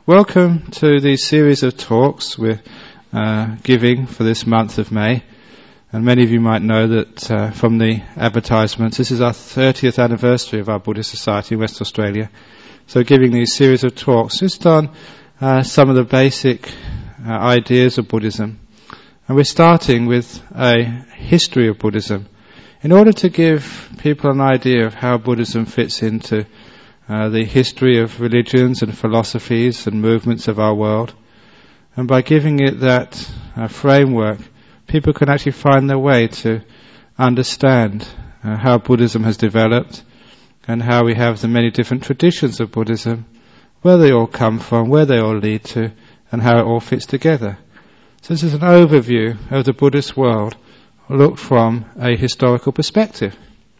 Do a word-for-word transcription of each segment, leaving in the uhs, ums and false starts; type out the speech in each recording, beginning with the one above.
Welcome to the series of talks we're uh, giving for this month of May. And many of you might know that uh, from the advertisements, this is our thirtieth anniversary of our Buddhist Society in West Australia. So giving these series of talks just on uh, some of the basic uh, ideas of Buddhism. And we're starting with a history of Buddhism in order to give people an idea of how Buddhism fits into Uh, the history of religions and philosophies and movements of our world. And by giving it that uh, framework, people can actually find their way to understand uh, how Buddhism has developed and how we have the many different traditions of Buddhism, where they all come from, where they all lead to, and how it all fits together. So this is an overview of the Buddhist world looked from a historical perspective.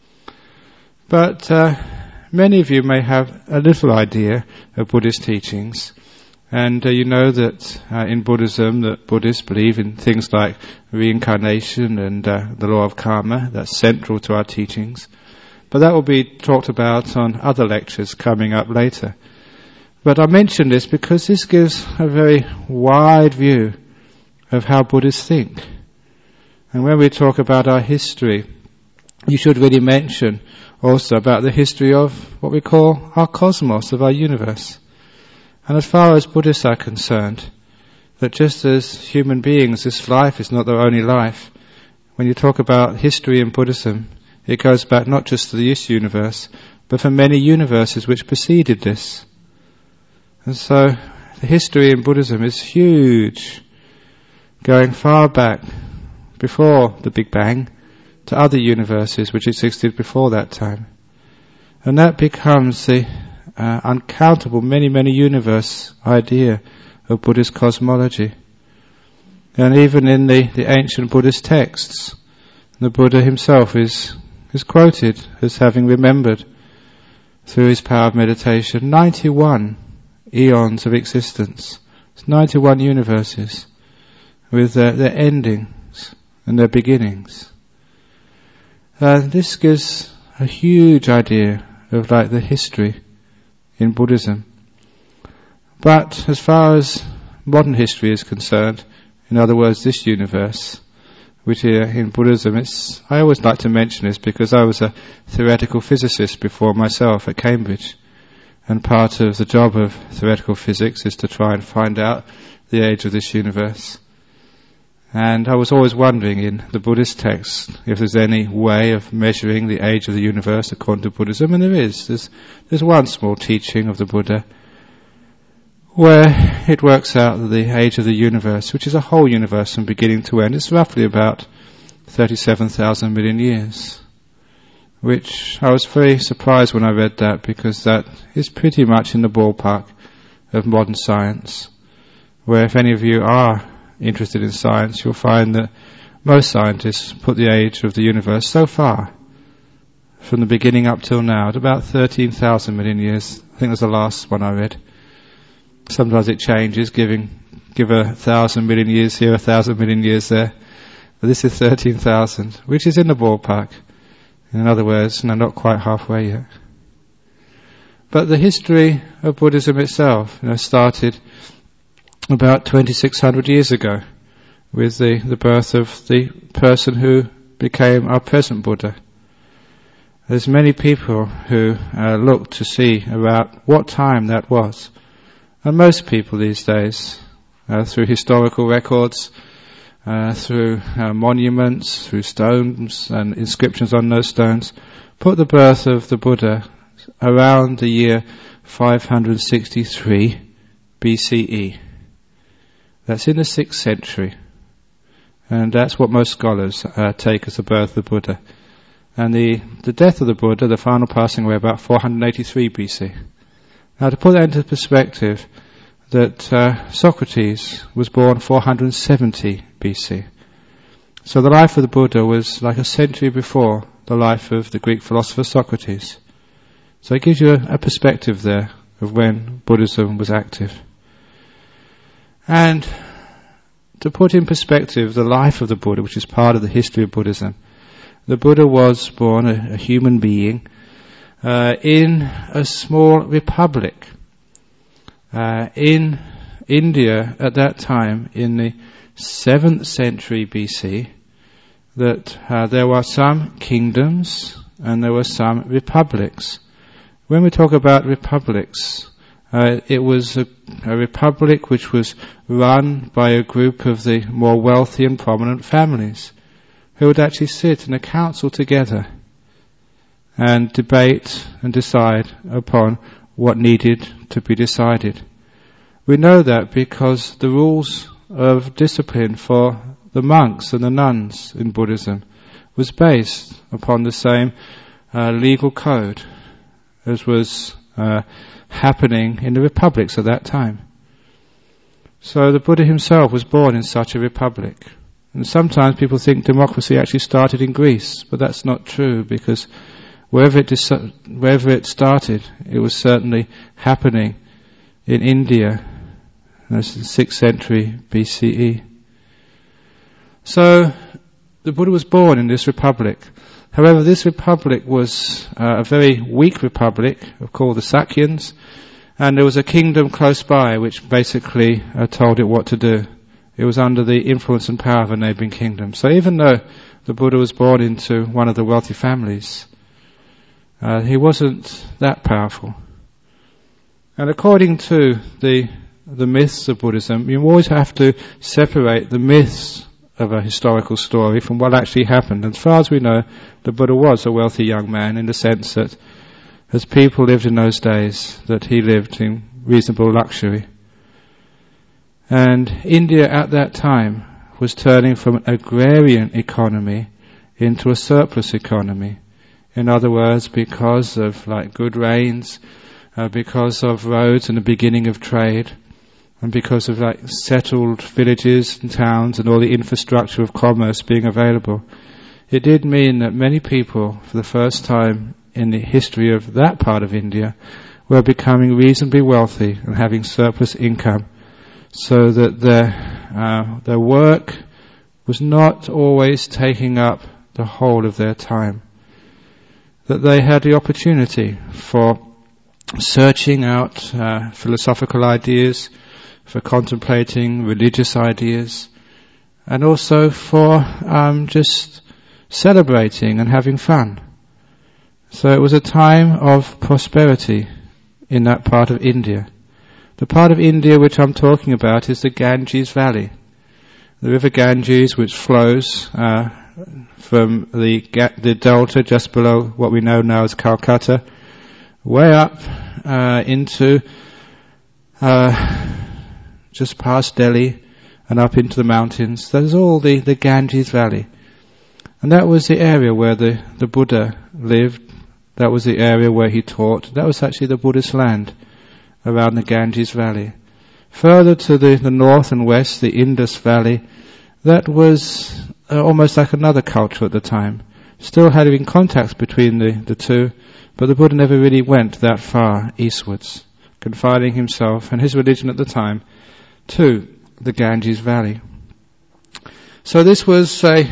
But uh, many of you may have a little idea of Buddhist teachings, and uh, you know that uh, in Buddhism that Buddhists believe in things like reincarnation and uh, the law of karma. That's central to our teachings. But that will be talked about on other lectures coming up later. But I mention this because this gives a very wide view of how Buddhists think. And when we talk about our history, you should really mention also about the history of what we call our cosmos, of our universe. And as far as Buddhists are concerned, that just as human beings, this life is not their only life. When you talk about history in Buddhism, it goes back not just to this universe, but for many universes which preceded this. And so the history in Buddhism is huge, going far back before the Big Bang, to other universes which existed before that time. And that becomes the uh, uncountable many, many universe idea of Buddhist cosmology. And even in the, the ancient Buddhist texts, the Buddha himself is, is quoted as having remembered through his power of meditation ninety-one eons of existence. It's ninety-one universes with their, their endings and their beginnings. Uh, this gives a huge idea of like the history in Buddhism. But as far as modern history is concerned, in other words, this universe, which here in Buddhism, it's, I always like to mention this because I was a theoretical physicist before myself at Cambridge. And part of the job of theoretical physics is to try and find out the age of this universe. And I was always wondering in the Buddhist texts if there's any way of measuring the age of the universe according to Buddhism, and there is. There's, there's one small teaching of the Buddha where it works out that the age of the universe, which is a whole universe from beginning to end, is roughly about thirty-seven thousand million years. Which I was very surprised when I read that, because that is pretty much in the ballpark of modern science, where if any of you are interested in science, you'll find that most scientists put the age of the universe so far, from the beginning up till now, at about thirteen thousand million years. I think that's the last one I read. Sometimes it changes, giving give a thousand million years here, a thousand million years there. But this is thirteen thousand, which is in the ballpark. In other words, no, not quite halfway yet. But the history of Buddhism itself, you know, started about twenty-six hundred years ago, with the, the birth of the person who became our present Buddha. There's many people who uh, look to see about what time that was. And most people these days, uh, through historical records, uh, through uh, monuments, through stones and inscriptions on those stones, put the birth of the Buddha around the year five hundred sixty-three B C E. That's in the sixth century. And that's what most scholars uh, take as the birth of the Buddha. And the, the death of the Buddha, the final passing away, about four hundred eighty-three B C. Now to put that into perspective, that uh, Socrates was born four hundred seventy B C. So the life of the Buddha was like a century before the life of the Greek philosopher Socrates. So it gives you a, a perspective there of when Buddhism was active. And to put in perspective the life of the Buddha, which is part of the history of Buddhism, the Buddha was born a, a human being uh, in a small republic uh, in India at that time, in the seventh century B C, that uh, there were some kingdoms and there were some republics. When we talk about republics, uh, it was a, a republic which was run by a group of the more wealthy and prominent families who would actually sit in a council together and debate and decide upon what needed to be decided. We know that because the rules of discipline for the monks and the nuns in Buddhism was based upon the same uh, legal code as was uh, happening in the republics at that time. So the Buddha himself was born in such a republic. And sometimes people think democracy actually started in Greece, but that's not true, because wherever it, dis- wherever it started, it was certainly happening in India. That's the sixth century B C E. So the Buddha was born in this republic. However, this republic was uh, a very weak republic, called the Sakyans, and there was a kingdom close by which basically uh, told it what to do. It was under the influence and power of a neighboring kingdom. So even though the Buddha was born into one of the wealthy families, uh, he wasn't that powerful. And according to the the myths of Buddhism, you always have to separate the myths of a historical story from what actually happened. As far as we know, the Buddha was a wealthy young man in the sense that as people lived in those days, that he lived in reasonable luxury. And India at that time was turning from an agrarian economy into a surplus economy. In other words, because of like good rains, uh, because of roads and the beginning of trade, and because of like settled villages and towns and all the infrastructure of commerce being available, it did mean that many people, for the first time in the history of that part of India, were becoming reasonably wealthy and having surplus income, so that their uh, their work was not always taking up the whole of their time. That they had the opportunity for searching out uh, philosophical ideas, for contemplating religious ideas, and also for um, just celebrating and having fun. So it was a time of prosperity in that part of India. The part of India which I'm talking about is the Ganges Valley. The river Ganges, which flows uh, from the ga- the delta just below what we know now as Calcutta, way up uh, into uh, just past Delhi and up into the mountains. That is all the, the Ganges Valley. And that was the area where the, the Buddha lived. That was the area where he taught. That was actually the Buddhist land around the Ganges Valley. Further to the, the north and west, the Indus Valley, that was uh, almost like another culture at the time. Still having contacts between the, the two, but the Buddha never really went that far eastwards, confining himself and his religion at the time to the Ganges Valley. So this was a,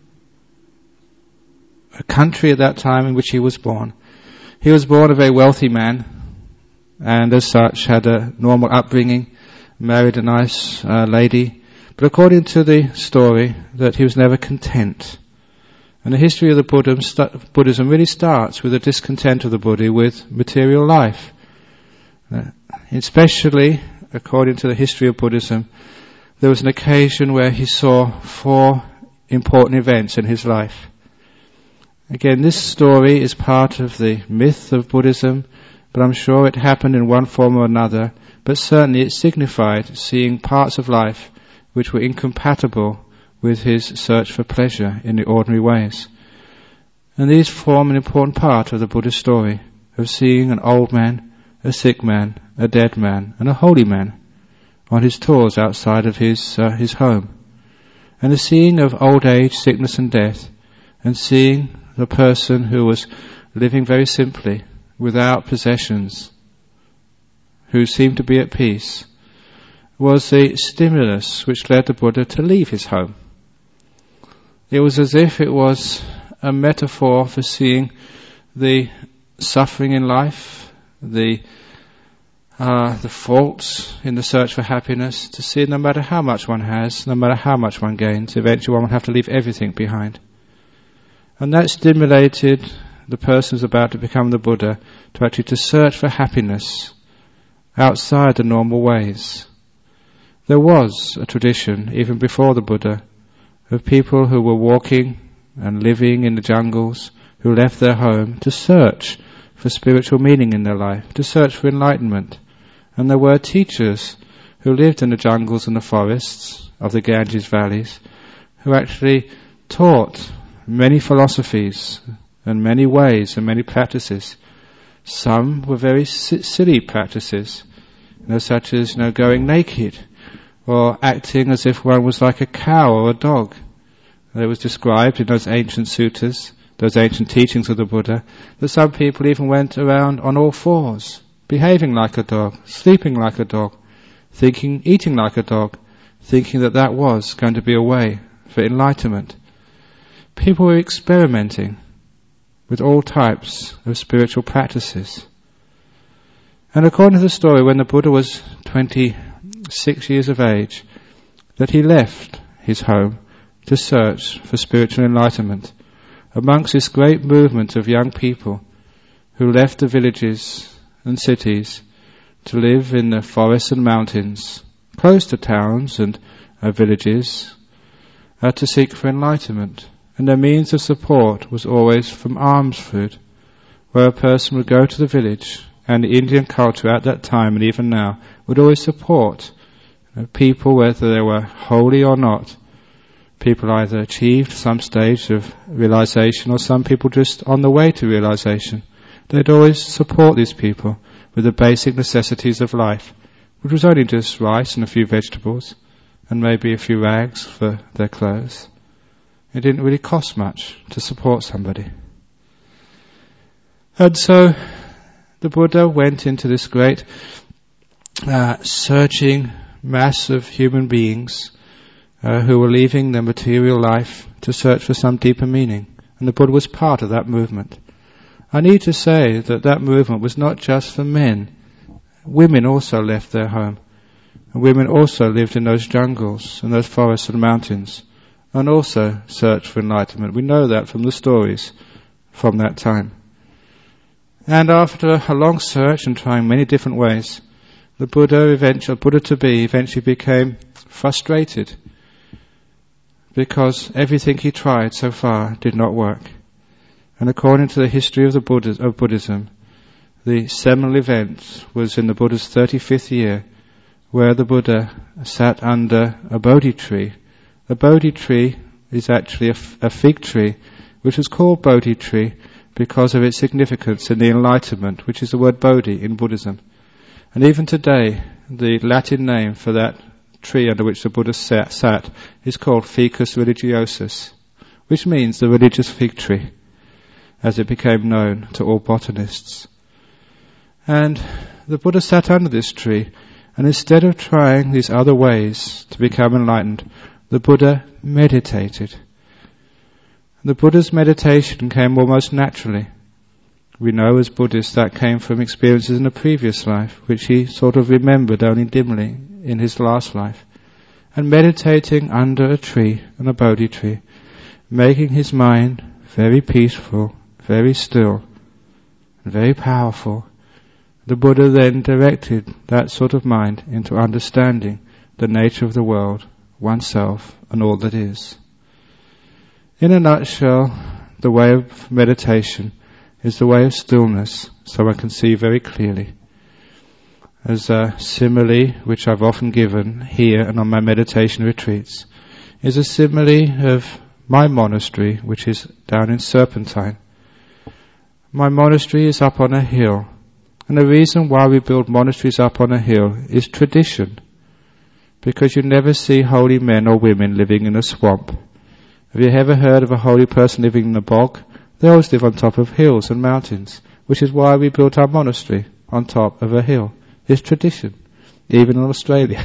a country at that time in which he was born. He was born a very wealthy man, and as such had a normal upbringing, married a nice uh, lady. But according to the story, that he was never content. And the history of the Buddhism, st- Buddhism really starts with the discontent of the Buddha with material life. Uh, especially, according to the history of Buddhism, there was an occasion where he saw four important events in his life. Again, this story is part of the myth of Buddhism, but I'm sure it happened in one form or another, but certainly it signified seeing parts of life which were incompatible with his search for pleasure in the ordinary ways. And these form an important part of the Buddhist story, of seeing an old man, a sick man, a dead man, and a holy man on his tours outside of his uh, his home. And the seeing of old age, sickness and death, and seeing the person who was living very simply, without possessions, who seemed to be at peace, was the stimulus which led the Buddha to leave his home. It was as if it was a metaphor for seeing the suffering in life, the uh, the faults in the search for happiness, to see no matter how much one has, no matter how much one gains, eventually one will have to leave everything behind. And that stimulated the person who's about to become the Buddha to actually to search for happiness outside the normal ways. There was a tradition, even before the Buddha, of people who were walking and living in the jungles, who left their home to search for spiritual meaning in their life, to search for enlightenment. And there were teachers who lived in the jungles and the forests of the Ganges valleys, who actually taught many philosophies and many ways and many practices. Some were very si- silly practices, you know, such as you know, going naked, or acting as if one was like a cow or a dog. It was described in those ancient suttas, those ancient teachings of the Buddha, that some people even went around on all fours, behaving like a dog, sleeping like a dog, thinking, eating like a dog, thinking that that was going to be a way for enlightenment. People were experimenting with all types of spiritual practices. And according to the story, when the Buddha was twenty-six years of age, that he left his home to search for spiritual enlightenment amongst this great movement of young people who left the villages and cities to live in the forests and mountains, close to towns and uh, villages, uh, to seek for enlightenment. And their means of support was always from alms food, where a person would go to the village, and the Indian culture at that time and even now would always support you know, people, whether they were holy or not. People either achieved some stage of realization, or some people just on the way to realization. They'd always support these people with the basic necessities of life, which was only just rice and a few vegetables, and maybe a few rags for their clothes. It didn't really cost much to support somebody. And so the Buddha went into this great uh, searching mass of human beings uh, who were leaving their material life to search for some deeper meaning. And the Buddha was part of that movement. I need to say that that movement was not just for men. Women also left their home. And women also lived in those jungles and those forests and mountains, and also searched for enlightenment. We know that from the stories from that time. And after a long search and trying many different ways, the Buddha eventually, Buddha to be, eventually became frustrated because everything he tried so far did not work. And according to the history of the Buddha, of Buddhism, the seminal event was in the Buddha's thirty-fifth year, where the Buddha sat under a Bodhi tree. A Bodhi tree is actually a, f- a fig tree, which was called Bodhi tree because of its significance in the enlightenment, which is the word Bodhi in Buddhism. And even today, the Latin name for that tree under which the Buddha sat, sat is called Ficus religiosus, which means the religious fig tree, as it became known to all botanists. And the Buddha sat under this tree, and instead of trying these other ways to become enlightened, the Buddha meditated. The Buddha's meditation came almost naturally. We know as Buddhists that came from experiences in a previous life, which he sort of remembered only dimly in his last life. And meditating under a tree, and a Bodhi tree, making his mind very peaceful, very still, and very powerful, the Buddha then directed that sort of mind into understanding the nature of the world, oneself, and all that is. In a nutshell, the way of meditation is the way of stillness, so one can see very clearly. As a simile, which I've often given here and on my meditation retreats, is a simile of my monastery, which is down in Serpentine. My monastery is up on a hill, and the reason why we build monasteries up on a hill is tradition, because you never see holy men or women living in a swamp. Have you ever heard of a holy person living in a bog? They always live on top of hills and mountains, which is why we built our monastery on top of a hill. It's tradition, even in Australia.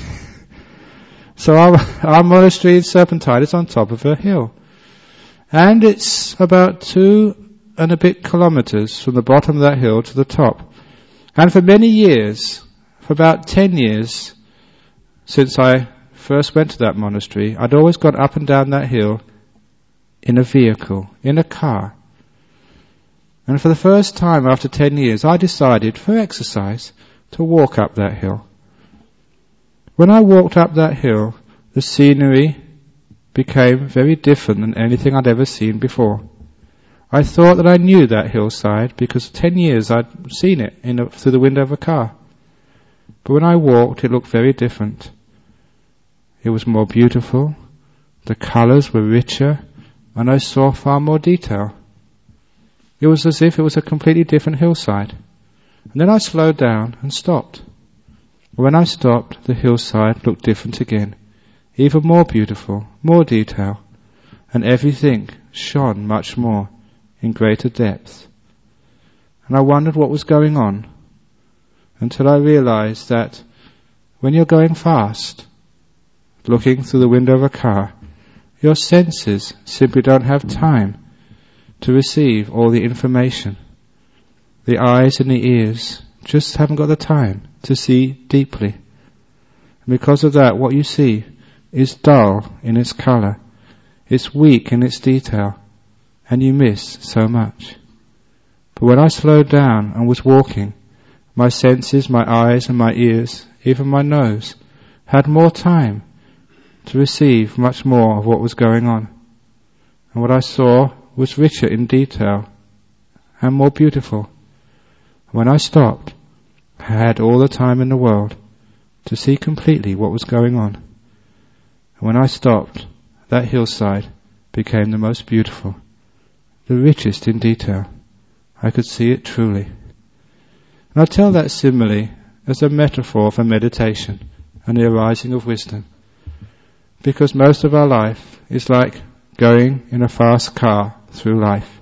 So our, our monastery in Serpentine is on top of a hill. And it's about two and a bit kilometres from the bottom of that hill to the top. And for many years, for about ten years, since I first went to that monastery, I'd always gone up and down that hill in a vehicle, in a car. And for the first time after ten years, I decided, for exercise, to walk up that hill. When I walked up that hill, the scenery became very different than anything I'd ever seen before. I thought that I knew that hillside because for ten years I'd seen it in a, through the window of a car. But when I walked, it looked very different. It was more beautiful, the colours were richer, and I saw far more detail. It was as if it was a completely different hillside. And then I slowed down and stopped. When I stopped, the hillside looked different again, even more beautiful, more detail, and everything shone much more in greater depth. And I wondered what was going on, until I realized that when you're going fast, looking through the window of a car, your senses simply don't have time to receive all the information. The eyes and the ears just haven't got the time to see deeply. And because of that, what you see is dull in its colour, it's weak in its detail, and you miss so much. But when I slowed down and was walking, my senses, my eyes and my ears, even my nose, had more time to receive much more of what was going on. And what I saw was richer in detail and more beautiful. When I stopped, I had all the time in the world to see completely what was going on. And when I stopped, that hillside became the most beautiful, the richest in detail. I could see it truly. And I tell that simile as a metaphor for meditation and the arising of wisdom, because most of our life is like going in a fast car through life.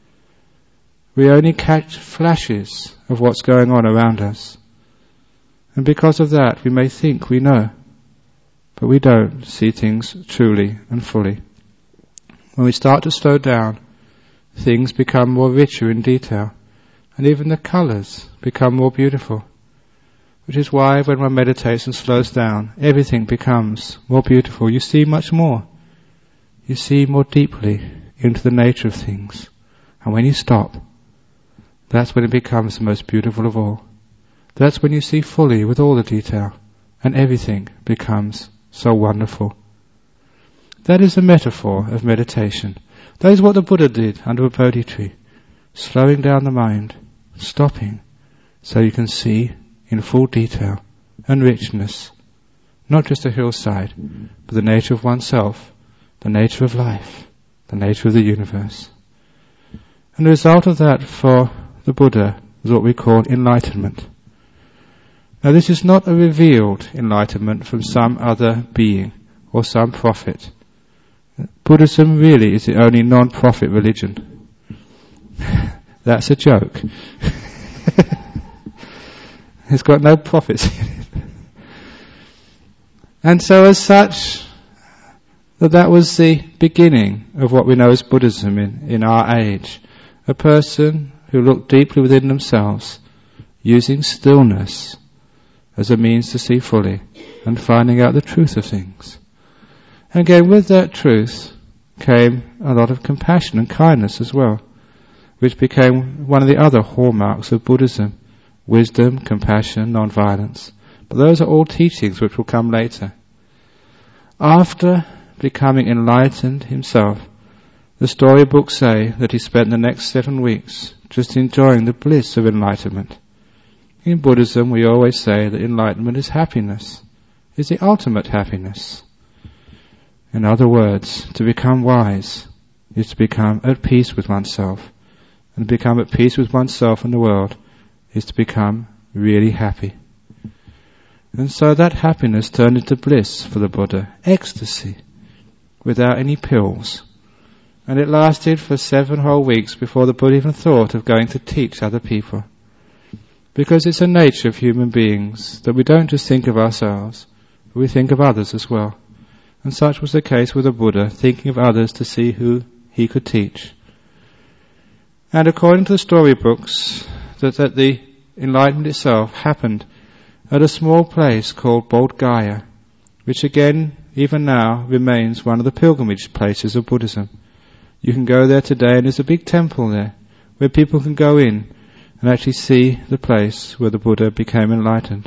We only catch flashes of what's going on around us, and because of that we may think we know, but we don't see things truly and fully. When we start to slow down, things become more richer in detail, and even the colours become more beautiful. Which is why when one meditates and slows down, everything becomes more beautiful. You see much more. You see more deeply into the nature of things. And when you stop, that's when it becomes the most beautiful of all. That's when you see fully with all the detail, and everything becomes so wonderful. That is a metaphor of meditation. That is what the Buddha did under a Bodhi tree, slowing down the mind, stopping, so you can see in full detail and richness, not just a hillside, but the nature of oneself, the nature of life, the nature of the universe. And the result of that for the Buddha is what we call enlightenment. Now this is not a revealed enlightenment from some other being or some prophet. Buddhism really is the only non-profit religion. That's a joke. It's got no profits in it. And so as such, that that was the beginning of what we know as Buddhism in, in our age. A person who looked deeply within themselves, using stillness as a means to see fully and finding out the truth of things. And again, with that truth came a lot of compassion and kindness as well, which became one of the other hallmarks of Buddhism. Wisdom, compassion, non-violence. But those are all teachings which will come later. After becoming enlightened himself, the storybooks say that he spent the next seven weeks just enjoying the bliss of enlightenment. In Buddhism, we always say that enlightenment is happiness, is the ultimate happiness. In other words, to become wise is to become at peace with oneself, and to become at peace with oneself and the world is to become really happy. And so that happiness turned into bliss for the Buddha, ecstasy, without any pills. And it lasted for seven whole weeks before the Buddha even thought of going to teach other people. Because it's a nature of human beings that we don't just think of ourselves, but we think of others as well. And such was the case with the Buddha, thinking of others to see who he could teach. And according to the storybooks, that, that the enlightenment itself happened at a small place called Bodh Gaya, which again, even now, remains one of the pilgrimage places of Buddhism. You can go there today, and there's a big temple there where people can go in and actually see the place where the Buddha became enlightened.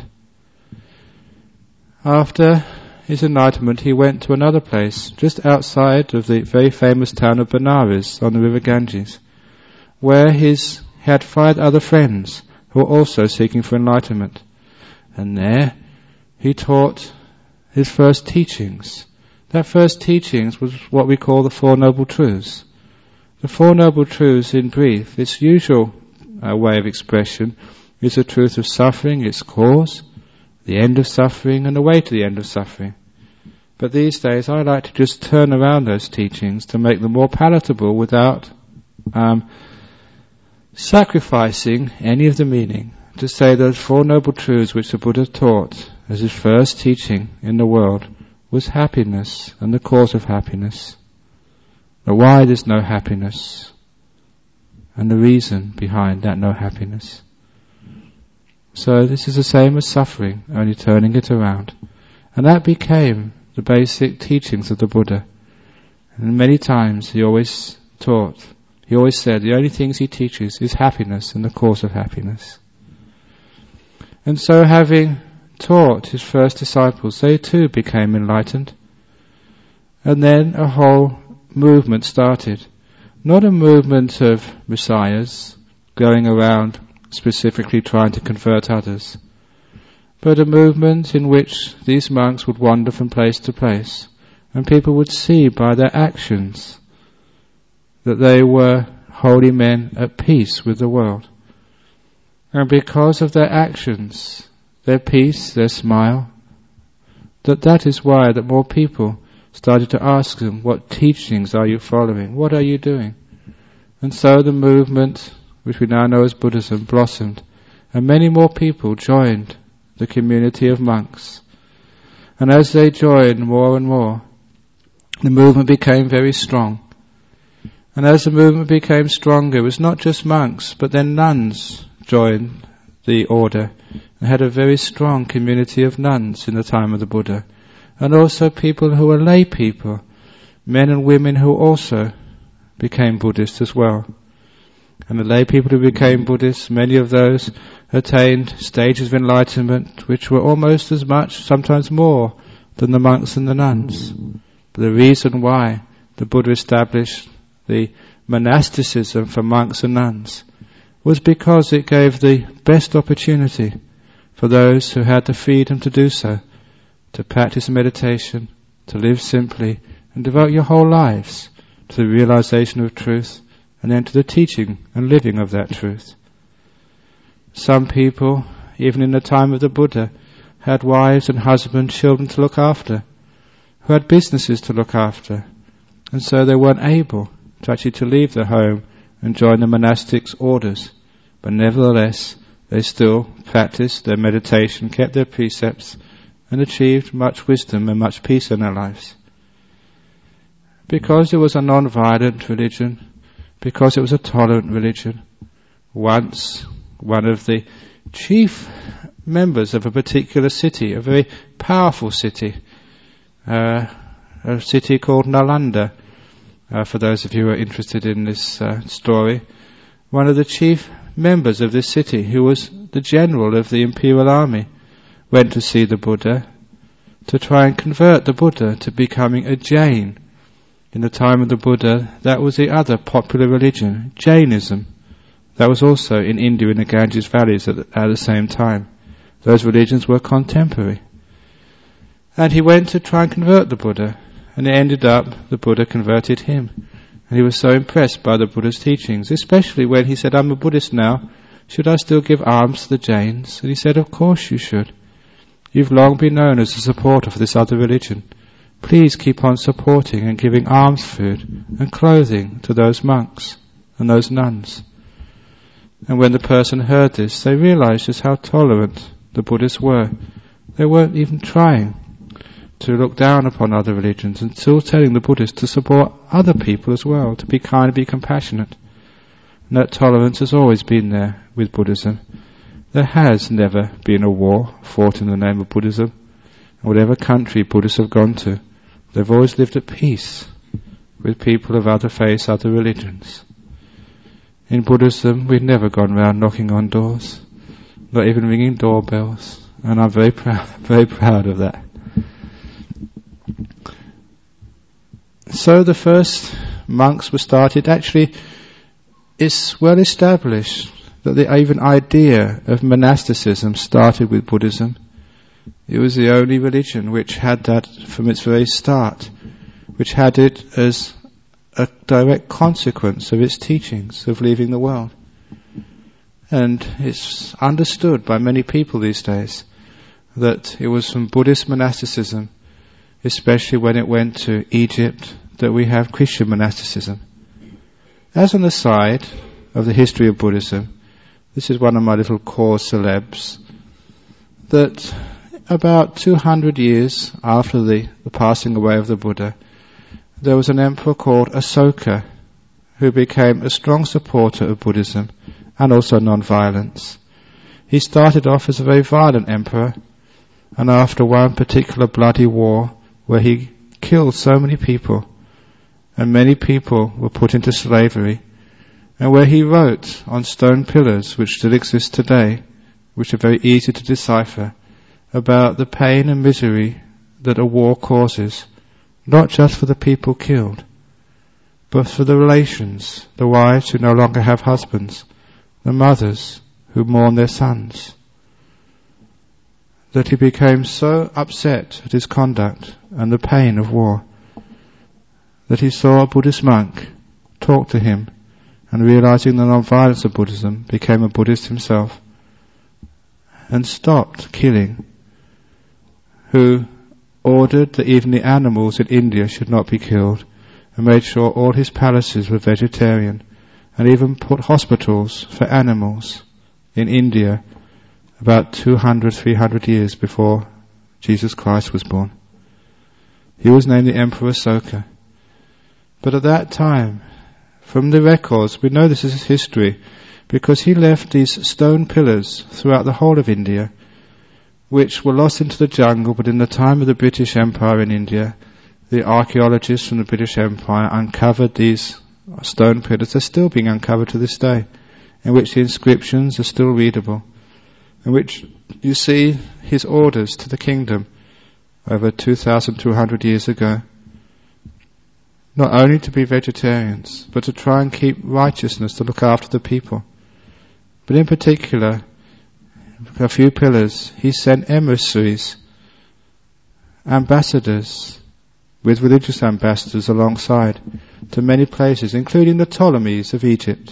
After his enlightenment, he went to another place just outside of the very famous town of Benares on the river Ganges, where his, he had five other friends who were also seeking for enlightenment. And there he taught his first teachings. That first teachings was what we call the Four Noble Truths. The Four Noble Truths, in brief, its usual uh, way of expression is the truth of suffering, its cause, the end of suffering, and the way to the end of suffering. But these days I like to just turn around those teachings to make them more palatable without um, sacrificing any of the meaning. To say those Four Noble Truths which the Buddha taught as his first teaching in the world was happiness and the cause of happiness, the why there's no happiness, and the reason behind that no happiness. So this is the same as suffering, only turning it around. And that became the basic teachings of the Buddha. And many times he always taught, he always said the only things he teaches is happiness and the cause of happiness. And so having taught his first disciples, they too became enlightened. And then a whole movement started. Not a movement of messiahs going around specifically trying to convert others, but a movement in which these monks would wander from place to place, and people would see by their actions that they were holy men at peace with the world. And because of their actions, their peace, their smile, that that is why that more people started to ask them, what teachings are you following? What are you doing? And so the movement, which we now know as Buddhism, blossomed, and many more people joined the community of monks. And as they joined more and more, the movement became very strong. And as the movement became stronger, it was not just monks, but then nuns joined the order, and had a very strong community of nuns in the time of the Buddha. And also people who were lay people, men and women who also became Buddhists as well. And the lay people who became Buddhists, many of those attained stages of enlightenment which were almost as much, sometimes more, than the monks and the nuns. But the reason why the Buddha established the monasticism for monks and nuns was because it gave the best opportunity for those who had the freedom to do so, to practice meditation, to live simply, and devote your whole lives to the realization of truth, and then to the teaching and living of that truth. Some people, even in the time of the Buddha, had wives and husbands, children to look after, who had businesses to look after, and so they weren't able to actually to leave their home and join the monastic orders. But nevertheless, they still practiced their meditation, kept their precepts, and achieved much wisdom and much peace in their lives. Because it was a non-violent religion, because it was a tolerant religion, once one of the chief members of a particular city, a very powerful city, uh, a city called Nalanda, uh, for those of you who are interested in this uh, story, one of the chief members of this city, who was the general of the imperial army, went to see the Buddha to try and convert the Buddha to becoming a Jain. In the time of the Buddha, that was the other popular religion, Jainism. That was also in India in the Ganges valleys at the, at the same time. Those religions were contemporary. And he went to try and convert the Buddha, and it ended up the Buddha converted him. And he was so impressed by the Buddha's teachings, especially when he said, I'm a Buddhist now, should I still give alms to the Jains? And he said, of course you should. You've long been known as a supporter for this other religion. Please keep on supporting and giving alms food and clothing to those monks and those nuns. And when the person heard this, they realized just how tolerant the Buddhists were. They weren't even trying to look down upon other religions, and still telling the Buddhists to support other people as well, to be kind and be compassionate. And that tolerance has always been there with Buddhism. There has never been a war fought in the name of Buddhism. Whatever country Buddhists have gone to, they've always lived at peace with people of other faiths, other religions. In Buddhism, we've never gone round knocking on doors, not even ringing doorbells, and I'm very proud, very proud of that. So the first monks were started. Actually, it's well established that the even idea of monasticism started with Buddhism. It was the only religion which had that from its very start, which had it as a direct consequence of its teachings of leaving the world. And it's understood by many people these days that it was from Buddhist monasticism, especially when it went to Egypt, that we have Christian monasticism. As an aside of the history of Buddhism, this is one of my little core celebs, that about two hundred years after the, the passing away of the Buddha, there was an emperor called Asoka who became a strong supporter of Buddhism and also non-violence. He started off as a very violent emperor, and after one particular bloody war where he killed so many people and many people were put into slavery, and where he wrote on stone pillars which still exist today, which are very easy to decipher, about the pain and misery that a war causes, not just for the people killed, but for the relations, the wives who no longer have husbands, the mothers who mourn their sons. That he became so upset at his conduct and the pain of war that he saw a Buddhist monk talk to him, and realizing the non-violence of Buddhism, became a Buddhist himself and stopped killing, who ordered that even the animals in India should not be killed, and made sure all his palaces were vegetarian, and even put hospitals for animals in India about two hundred, three hundred years before Jesus Christ was born. He was named the Emperor Asoka. But at that time, from the records, we know this is his history, because he left these stone pillars throughout the whole of India, which were lost into the jungle, but in the time of the British Empire in India, the archaeologists from the British Empire uncovered these stone pillars. They're still being uncovered to this day, in which the inscriptions are still readable, in which you see his orders to the kingdom over two thousand two hundred years ago. Not only to be vegetarians, but to try and keep righteousness, to look after the people. But in particular, a few pillars, he sent emissaries, ambassadors, with religious ambassadors alongside, to many places, including the Ptolemies of Egypt.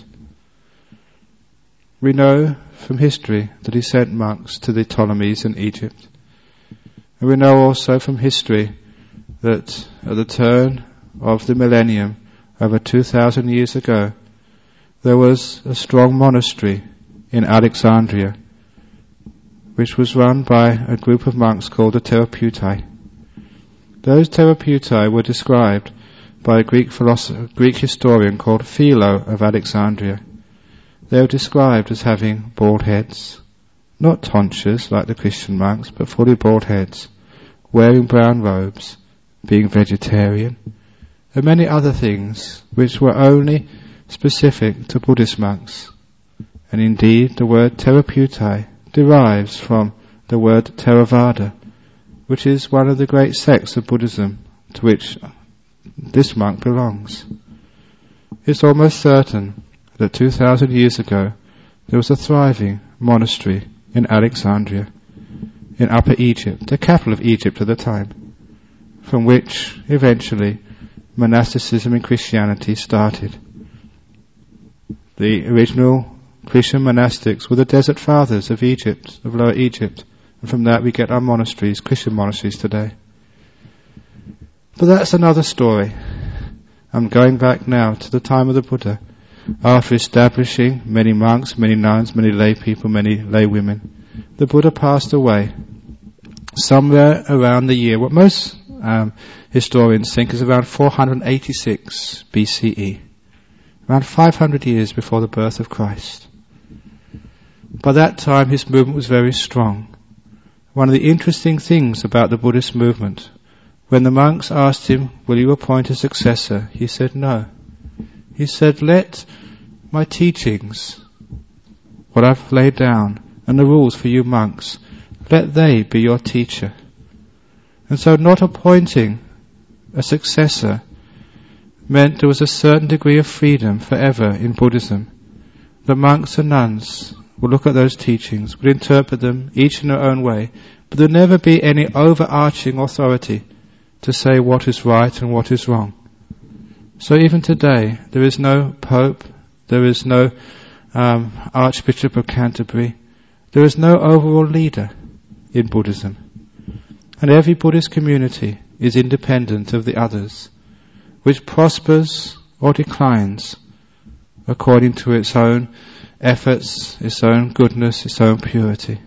We know from history that he sent monks to the Ptolemies in Egypt. And we know also from history that at the turn of the millennium, over two thousand years ago, there was a strong monastery in Alexandria, which was run by a group of monks called the Therapeutae. Those Therapeutae were described by a Greek philosopher, Greek historian called Philo of Alexandria. They were described as having bald heads, not tonsures like the Christian monks, but fully bald heads, wearing brown robes, being vegetarian, and many other things which were only specific to Buddhist monks. And indeed, the word Therapeutae derives from the word Theravada, which is one of the great sects of Buddhism to which this monk belongs. It's almost certain that two thousand years ago there was a thriving monastery in Alexandria, in Upper Egypt, the capital of Egypt at the time, from which eventually monasticism and Christianity started. The original Christian monastics were the desert fathers of Egypt, of Lower Egypt, and from that we get our monasteries, Christian monasteries today. But that's another story. I'm going back now to the time of the Buddha, after establishing many monks, many nuns, many lay people, many lay women. The Buddha passed away somewhere around the year, what most um, historians think is around four hundred eighty-six B C E, around five hundred years before the birth of Christ. By that time his movement was very strong. One of the interesting things about the Buddhist movement, when the monks asked him, will you appoint a successor? He said no. He said, let my teachings, what I've laid down, and the rules for you monks, let they be your teacher. And so not appointing a successor meant there was a certain degree of freedom forever in Buddhism. The monks and nuns would look at those teachings, would interpret them each in their own way, but there would never be any overarching authority to say what is right and what is wrong. So even today, there is no Pope, there is no um, Archbishop of Canterbury, there is no overall leader in Buddhism. And every Buddhist community is independent of the others, which prospers or declines according to its own efforts, its own goodness, its own purity.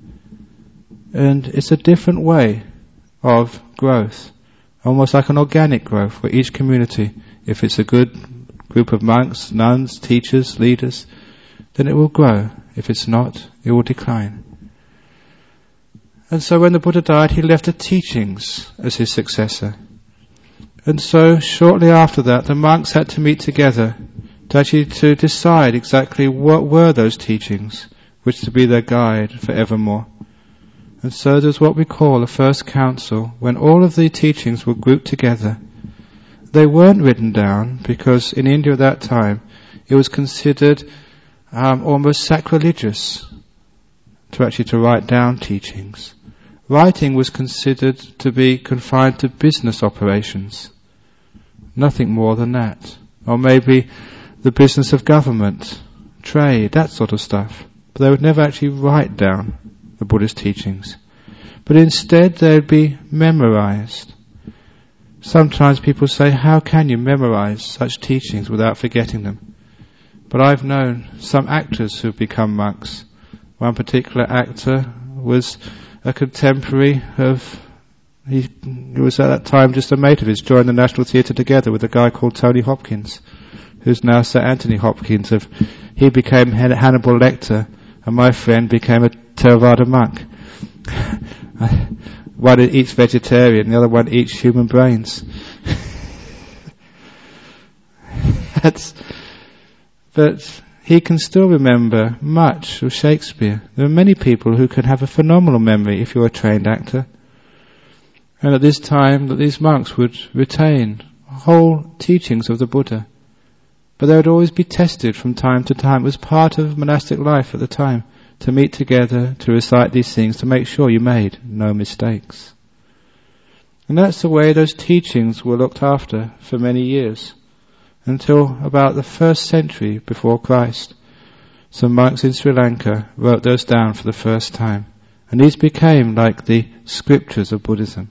And it's a different way of growth, almost like an organic growth, where each community, if it's a good group of monks, nuns, teachers, leaders, then it will grow. If it's not, it will decline. And so when the Buddha died, he left the teachings as his successor. And so shortly after that, the monks had to meet together to actually to decide exactly what were those teachings, which to be their guide forevermore. And so there's what we call a first council, when all of the teachings were grouped together. They weren't written down because in India at that time it was considered um, almost sacrilegious to actually to write down teachings. Writing was considered to be confined to business operations, nothing more than that. Or maybe the business of government, trade, that sort of stuff. But they would never actually write down the Buddhist teachings. But instead they would be memorized. Sometimes people say, how can you memorize such teachings without forgetting them? But I've known some actors who've become monks. One particular actor was a contemporary of, he, he was at that time just a mate of his, joined the National Theatre together with a guy called Tony Hopkins, who's now Sir Anthony Hopkins. Of, he became Hannibal Lecter, and my friend became a Theravada monk. One eats vegetarian, the other one eats human brains. That's, but he can still remember much of Shakespeare. There are many people who can have a phenomenal memory if you're a trained actor. And at this time, that these monks would retain whole teachings of the Buddha. But they would always be tested from time to time. It was part of monastic life at the time, to meet together, to recite these things, to make sure you made no mistakes. And that's the way those teachings were looked after for many years, until about the first century before Christ. Some monks in Sri Lanka wrote those down for the first time. And these became like the scriptures of Buddhism.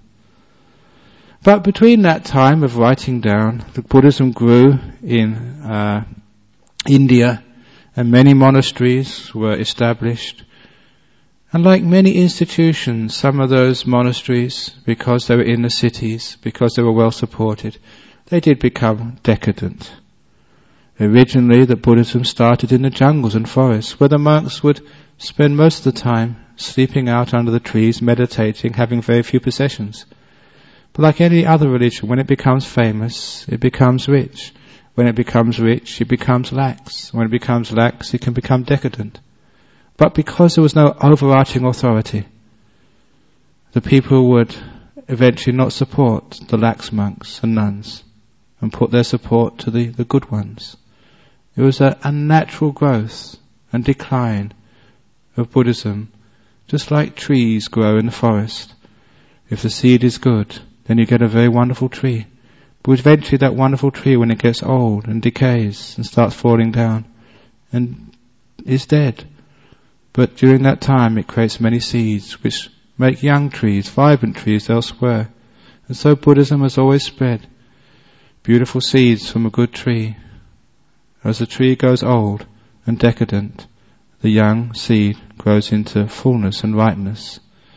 But between that time of writing down, the Buddhism grew in uh, India, and many monasteries were established. And like many institutions, some of those monasteries, because they were in the cities, because they were well supported, they did become decadent. Originally, the Buddhism started in the jungles and forests, where the monks would spend most of the time sleeping out under the trees, meditating, having very few possessions. But like any other religion, when it becomes famous, it becomes rich. When it becomes rich, it becomes lax. When it becomes lax, it can become decadent. But because there was no overarching authority, the people would eventually not support the lax monks and nuns and put their support to the, the good ones. It was a, a natural growth and decline of Buddhism, just like trees grow in the forest. If the seed is good, then you get a very wonderful tree. But eventually that wonderful tree, when it gets old and decays and starts falling down and is dead. But during that time it creates many seeds which make young trees, vibrant trees elsewhere. And so Buddhism has always spread beautiful seeds from a good tree. As the tree goes old and decadent, the young seed grows into fullness and ripeness.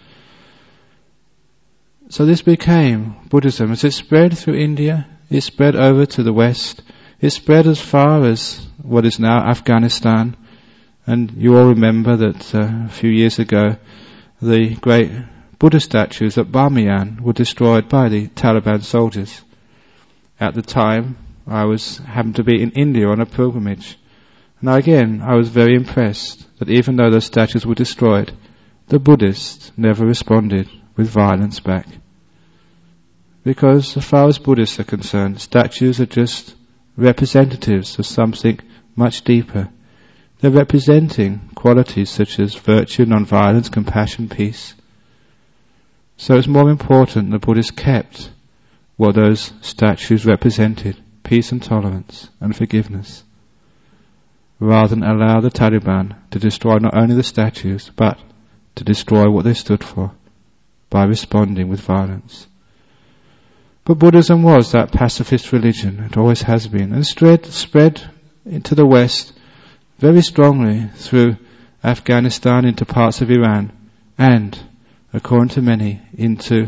So this became Buddhism. As it spread through India, it spread over to the west, it spread as far as what is now Afghanistan, And you all remember that uh, a few years ago, the great Buddha statues at Bamiyan were destroyed by the Taliban soldiers. At the time, I was happened to be in India on a pilgrimage. Now again, I was very impressed that even though those statues were destroyed, the Buddhists never responded with violence back. Because as far as Buddhists are concerned, statues are just representatives of something much deeper. They're representing qualities such as virtue, non-violence, compassion, peace. So it's more important the Buddhists kept what those statues represented, peace and tolerance and forgiveness, rather than allow the Taliban to destroy not only the statues, but to destroy what they stood for by responding with violence. But Buddhism was that pacifist religion, it always has been, and spread, spread into the West very strongly through Afghanistan into parts of Iran, and, according to many, into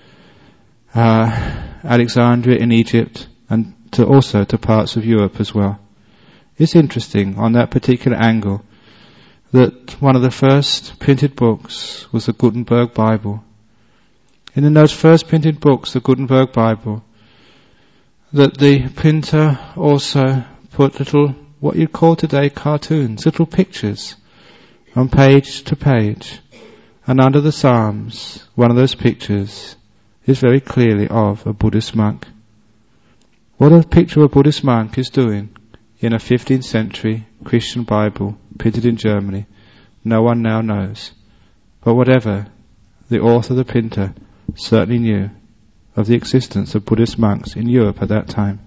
uh, Alexandria in Egypt, and to also to parts of Europe as well. It's interesting on that particular angle that one of the first printed books was the Gutenberg Bible. And in those first printed books, the Gutenberg Bible, that the printer also put little, what you'd call today cartoons, little pictures on page to page. And under the Psalms, one of those pictures is very clearly of a Buddhist monk. What a picture of a Buddhist monk is doing in a fifteenth century Christian Bible printed in Germany, no one now knows. But whatever, the author, the printer, certainly knew of the existence of Buddhist monks in Europe at that time.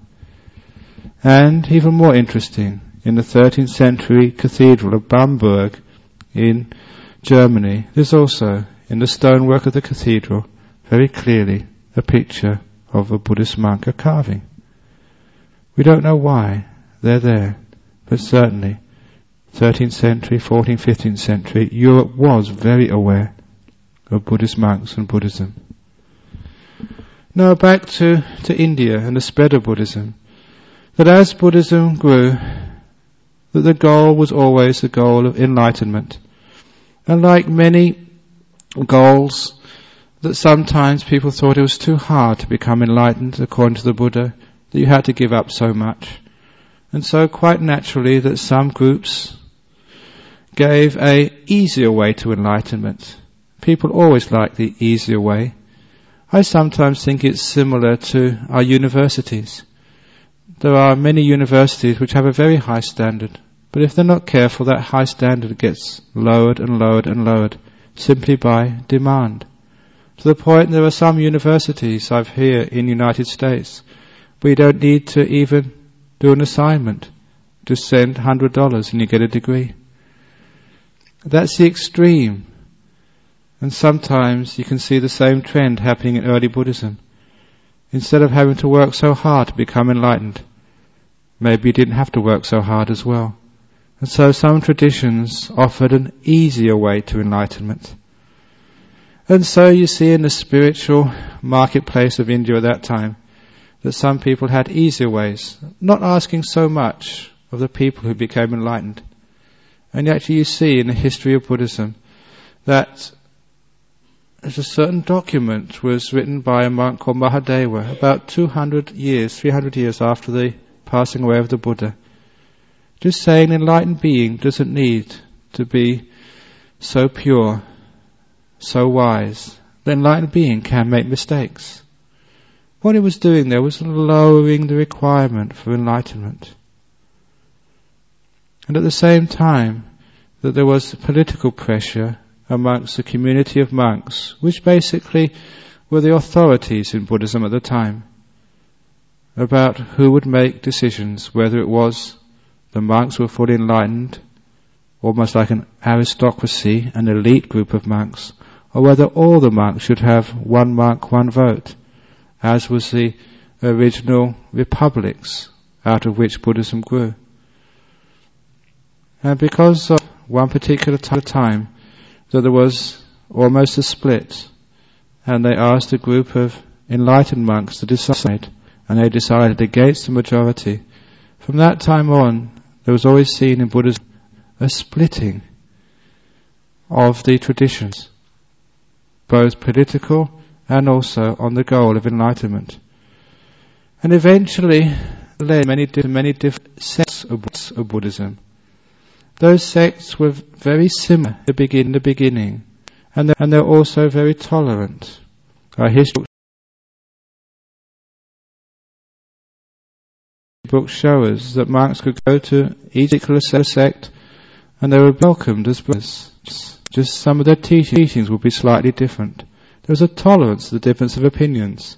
And even more interesting, in the thirteenth century cathedral of Bamberg in Germany, there's also, in the stonework of the cathedral, very clearly a picture of a Buddhist monk, a carving. We don't know why they're there, but certainly thirteenth century, fourteenth, fifteenth century, Europe was very aware of Buddhist monks and Buddhism. Now back to, to India and the spread of Buddhism. That as Buddhism grew, that the goal was always the goal of enlightenment. And like many goals, that sometimes people thought it was too hard to become enlightened according to the Buddha, that you had to give up so much. And so quite naturally that some groups gave a easier way to enlightenment. People always like the easier way. I sometimes think it's similar to our universities. There are many universities which have a very high standard, but if they're not careful, that high standard gets lowered and lowered and lowered simply by demand. To the point there are some universities I've here in the United States where you don't need to even do an assignment. Just send one hundred dollars and you get a degree. That's the extreme. And sometimes you can see the same trend happening in early Buddhism. Instead of having to work so hard to become enlightened, maybe you didn't have to work so hard as well. And so some traditions offered an easier way to enlightenment. And so you see in the spiritual marketplace of India at that time, that some people had easier ways, not asking so much of the people who became enlightened. And actually you see in the history of Buddhism that there's a certain document was written by a monk called Mahadeva about two hundred years, three hundred years after the passing away of the Buddha. Just saying an enlightened being doesn't need to be so pure, so wise. The enlightened being can make mistakes. What he was doing there was lowering the requirement for enlightenment. And at the same time that there was political pressure amongst the community of monks, which basically were the authorities in Buddhism at the time, about who would make decisions, whether it was the monks who were fully enlightened, almost like an aristocracy, an elite group of monks, or whether all the monks should have one monk, one vote, as was the original republics out of which Buddhism grew. And because of one particular time that there was almost a split, and they asked a group of enlightened monks to decide, and they decided against the majority. From that time on, there was always seen in Buddhism a splitting of the traditions, both political and also on the goal of enlightenment. And eventually led many, many different sects of Buddhism. Those sects were very similar at the beginning, and they're, and they're also very tolerant. Our history books show us that monks could go to each particular sect and they were welcomed as brothers. Just, just some of their teachings would be slightly different. There was a tolerance to the difference of opinions.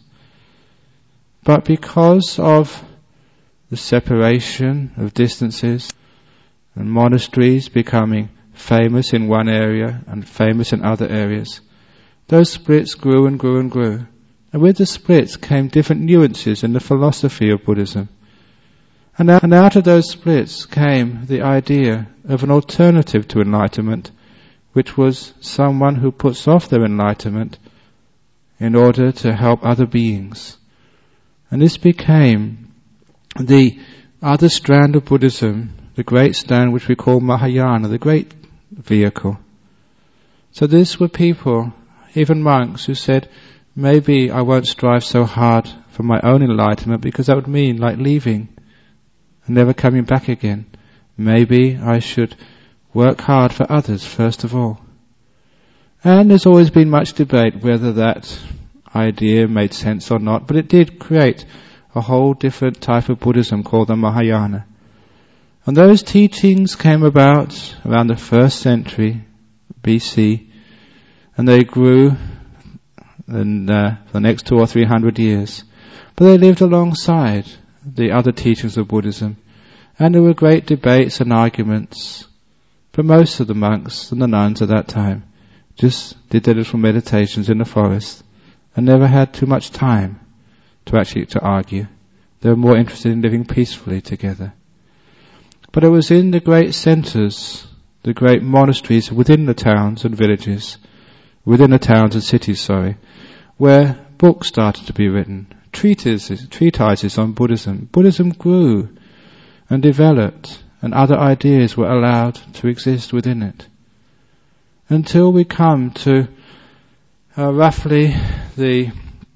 But because of the separation of distances and monasteries becoming famous in one area and famous in other areas, those splits grew and grew and grew. And with the splits came different nuances in the philosophy of Buddhism. And out, and out of those splits came the idea of an alternative to enlightenment, which was someone who puts off their enlightenment in order to help other beings. And this became the other strand of Buddhism, the great strand which we call Mahayana, the great vehicle. So this were people, even monks, who said, maybe I won't strive so hard for my own enlightenment because that would mean like leaving and never coming back again. Maybe I should work hard for others first of all. And there's always been much debate whether that idea made sense or not, but it did create a whole different type of Buddhism called the Mahayana. And those teachings came about around the first century B C, and they grew in uh, the next two or three hundred years. But they lived alongside the other teachings of Buddhism, and there were great debates and arguments. But most of the monks and the nuns at that time just did their little meditations in the forest and never had too much time to actually to argue. They were more interested in living peacefully together. But it was in the great centres, the great monasteries within the towns and villages, within the towns and cities, sorry, where books started to be written, treatises, treatises on Buddhism. Buddhism grew and developed, and other ideas were allowed to exist within it. Until we come to uh, roughly the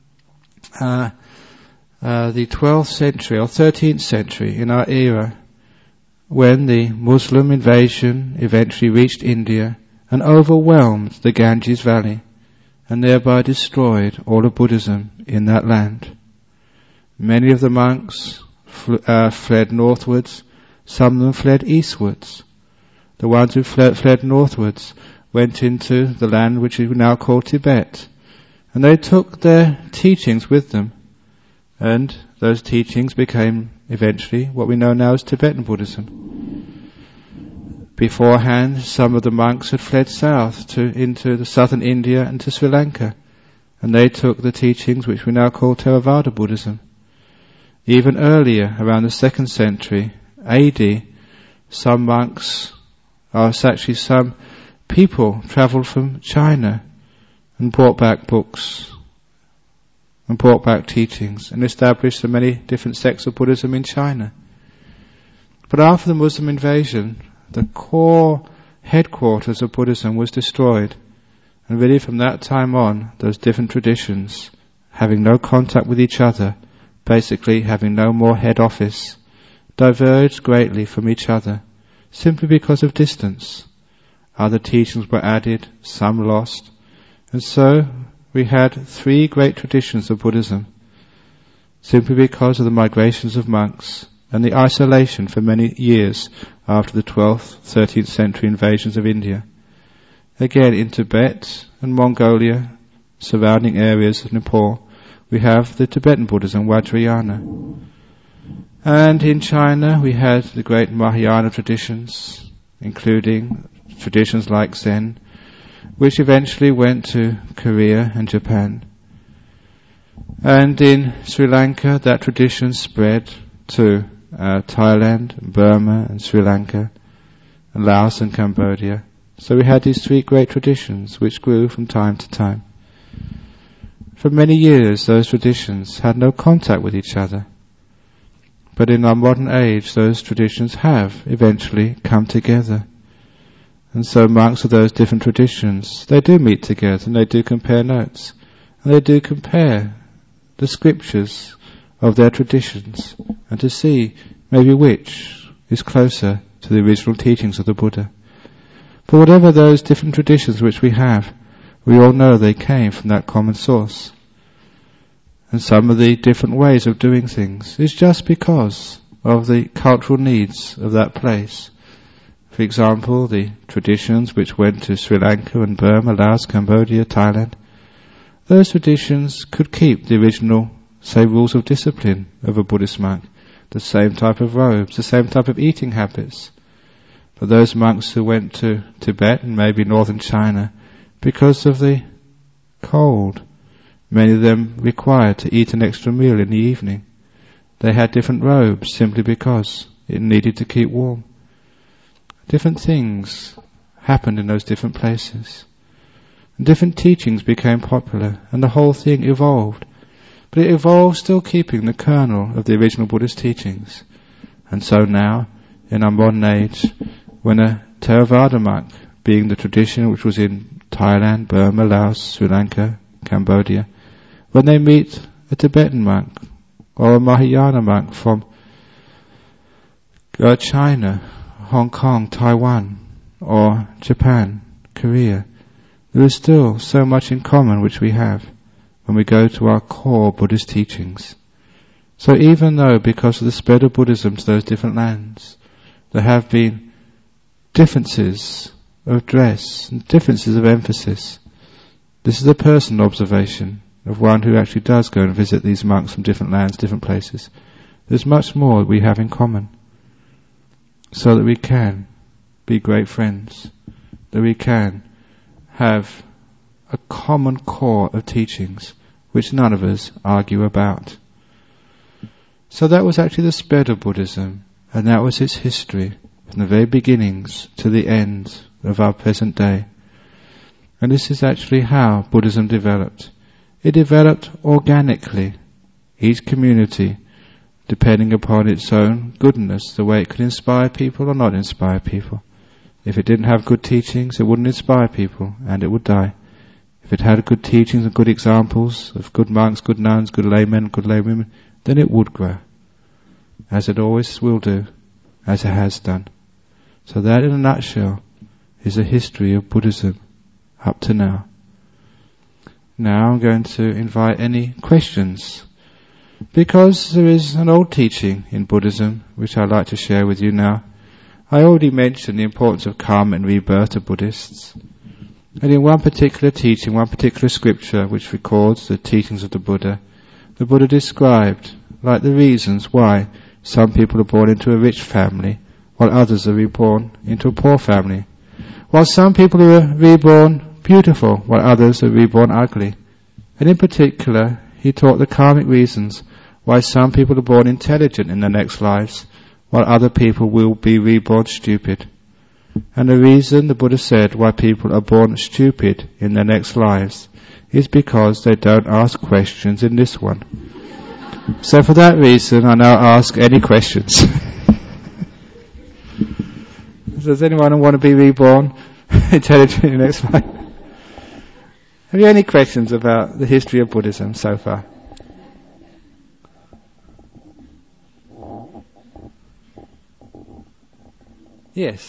uh, uh, the twelfth century or thirteenth century in our era, when the Muslim invasion eventually reached India and overwhelmed the Ganges Valley and thereby destroyed all of Buddhism in that land. Many of the monks fl- uh, fled northwards, some of them fled eastwards. The ones who fled, fled northwards went into the land which we now call Tibet, and they took their teachings with them, and those teachings became eventually what we know now as Tibetan Buddhism. Beforehand, some of the monks had fled south to into the southern India and to Sri Lanka, and they took the teachings which we now call Theravada Buddhism. Even earlier, around the second century A D, some monks, or actually some people, travelled from China and brought back books and brought back teachings and established so many different sects of Buddhism in China. But after the Muslim invasion, the core headquarters of Buddhism was destroyed, and really from that time on, those different traditions, having no contact with each other, basically having no more head office, diverged greatly from each other, simply because of distance. Other teachings were added, some lost, and so we had three great traditions of Buddhism, simply because of the migrations of monks and the isolation for many years after the twelfth, thirteenth century invasions of India. Again, in Tibet and Mongolia, surrounding areas of Nepal, we have the Tibetan Buddhism, Vajrayana. And in China, we had the great Mahayana traditions, including traditions like Zen, which eventually went to Korea and Japan. And in Sri Lanka, that tradition spread to uh, Thailand, Burma and Sri Lanka, and Laos and Cambodia. So we had these three great traditions which grew from time to time. For many years, those traditions had no contact with each other. But in our modern age, those traditions have eventually come together And so monks of those different traditions, they do meet together and they do compare notes. And they do compare the scriptures of their traditions and to see maybe which is closer to the original teachings of the Buddha. But whatever those different traditions which we have, we all know they came from that common source. And some of the different ways of doing things is just because of the cultural needs of that place. For example, the traditions which went to Sri Lanka and Burma, Laos, Cambodia, Thailand, those traditions could keep the original, say, rules of discipline of a Buddhist monk, the same type of robes, the same type of eating habits. But those monks who went to Tibet and maybe northern China, because of the cold, many of them required to eat an extra meal in the evening. They had different robes simply because it needed to keep warm. Different things happened in those different places. And different teachings became popular and the whole thing evolved. But it evolved still keeping the kernel of the original Buddhist teachings. And so now, in our modern age, when a Theravada monk, being the tradition which was in Thailand, Burma, Laos, Sri Lanka, Cambodia, when they meet a Tibetan monk or a Mahayana monk from uh, China, Hong Kong, Taiwan, or Japan, Korea, there is still so much in common which we have when we go to our core Buddhist teachings. So even though because of the spread of Buddhism to those different lands, there have been differences of dress and differences of emphasis, this is a personal observation of one who actually does go and visit these monks from different lands, different places. There's much more that we have in common, so that we can be great friends, that we can have a common core of teachings which none of us argue about. So that was actually the spread of Buddhism, and that was its history from the very beginnings to the end of our present day. And this is actually how Buddhism developed. It developed organically, each community depending upon its own goodness, the way it could inspire people or not inspire people. If it didn't have good teachings, it wouldn't inspire people, and it would die. If it had good teachings and good examples of good monks, good nuns, good laymen, good laywomen, then it would grow, as it always will do, as it has done. So that, in a nutshell, is the history of Buddhism up to now. Now I'm going to invite any questions, because there is an old teaching in Buddhism which I'd like to share with you now. I already mentioned the importance of karma and rebirth to Buddhists. And in one particular teaching, one particular scripture which records the teachings of the Buddha, the Buddha described like the reasons why some people are born into a rich family while others are reborn into a poor family. While some people are reborn beautiful while others are reborn ugly. And in particular, he taught the karmic reasons why some people are born intelligent in their next lives while other people will be reborn stupid. And the reason, the Buddha said, why people are born stupid in their next lives is because they don't ask questions in this one. So for that reason, I now ask any questions. Does anyone want to be reborn intelligent in the next life? Have you any questions about the history of Buddhism so far? Yes.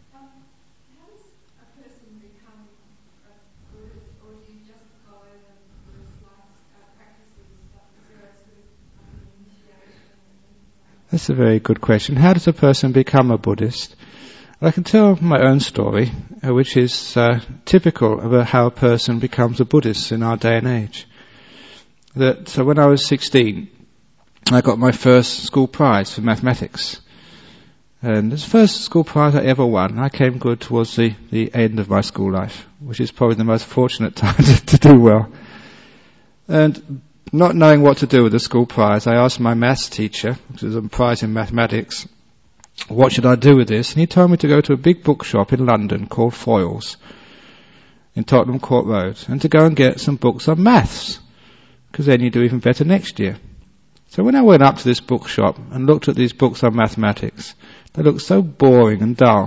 That's a very good question. How does a person become a Buddhist? I can tell my own story, uh, which is uh, typical of uh, how a person becomes a Buddhist in our day and age. That so when I was sixteen, I got my first school prize for mathematics. And this first school prize I ever won. I came good towards the, the end of my school life, which is probably the most fortunate time to, to do well. And not knowing what to do with the school prize, I asked my maths teacher, which was a prize in mathematics, what should I do with this? And he told me to go to a big bookshop in London called Foyles, in Tottenham Court Road, and to go and get some books on maths, because then you do even better next year. So when I went up to this bookshop and looked at these books on mathematics, they looked so boring and dull.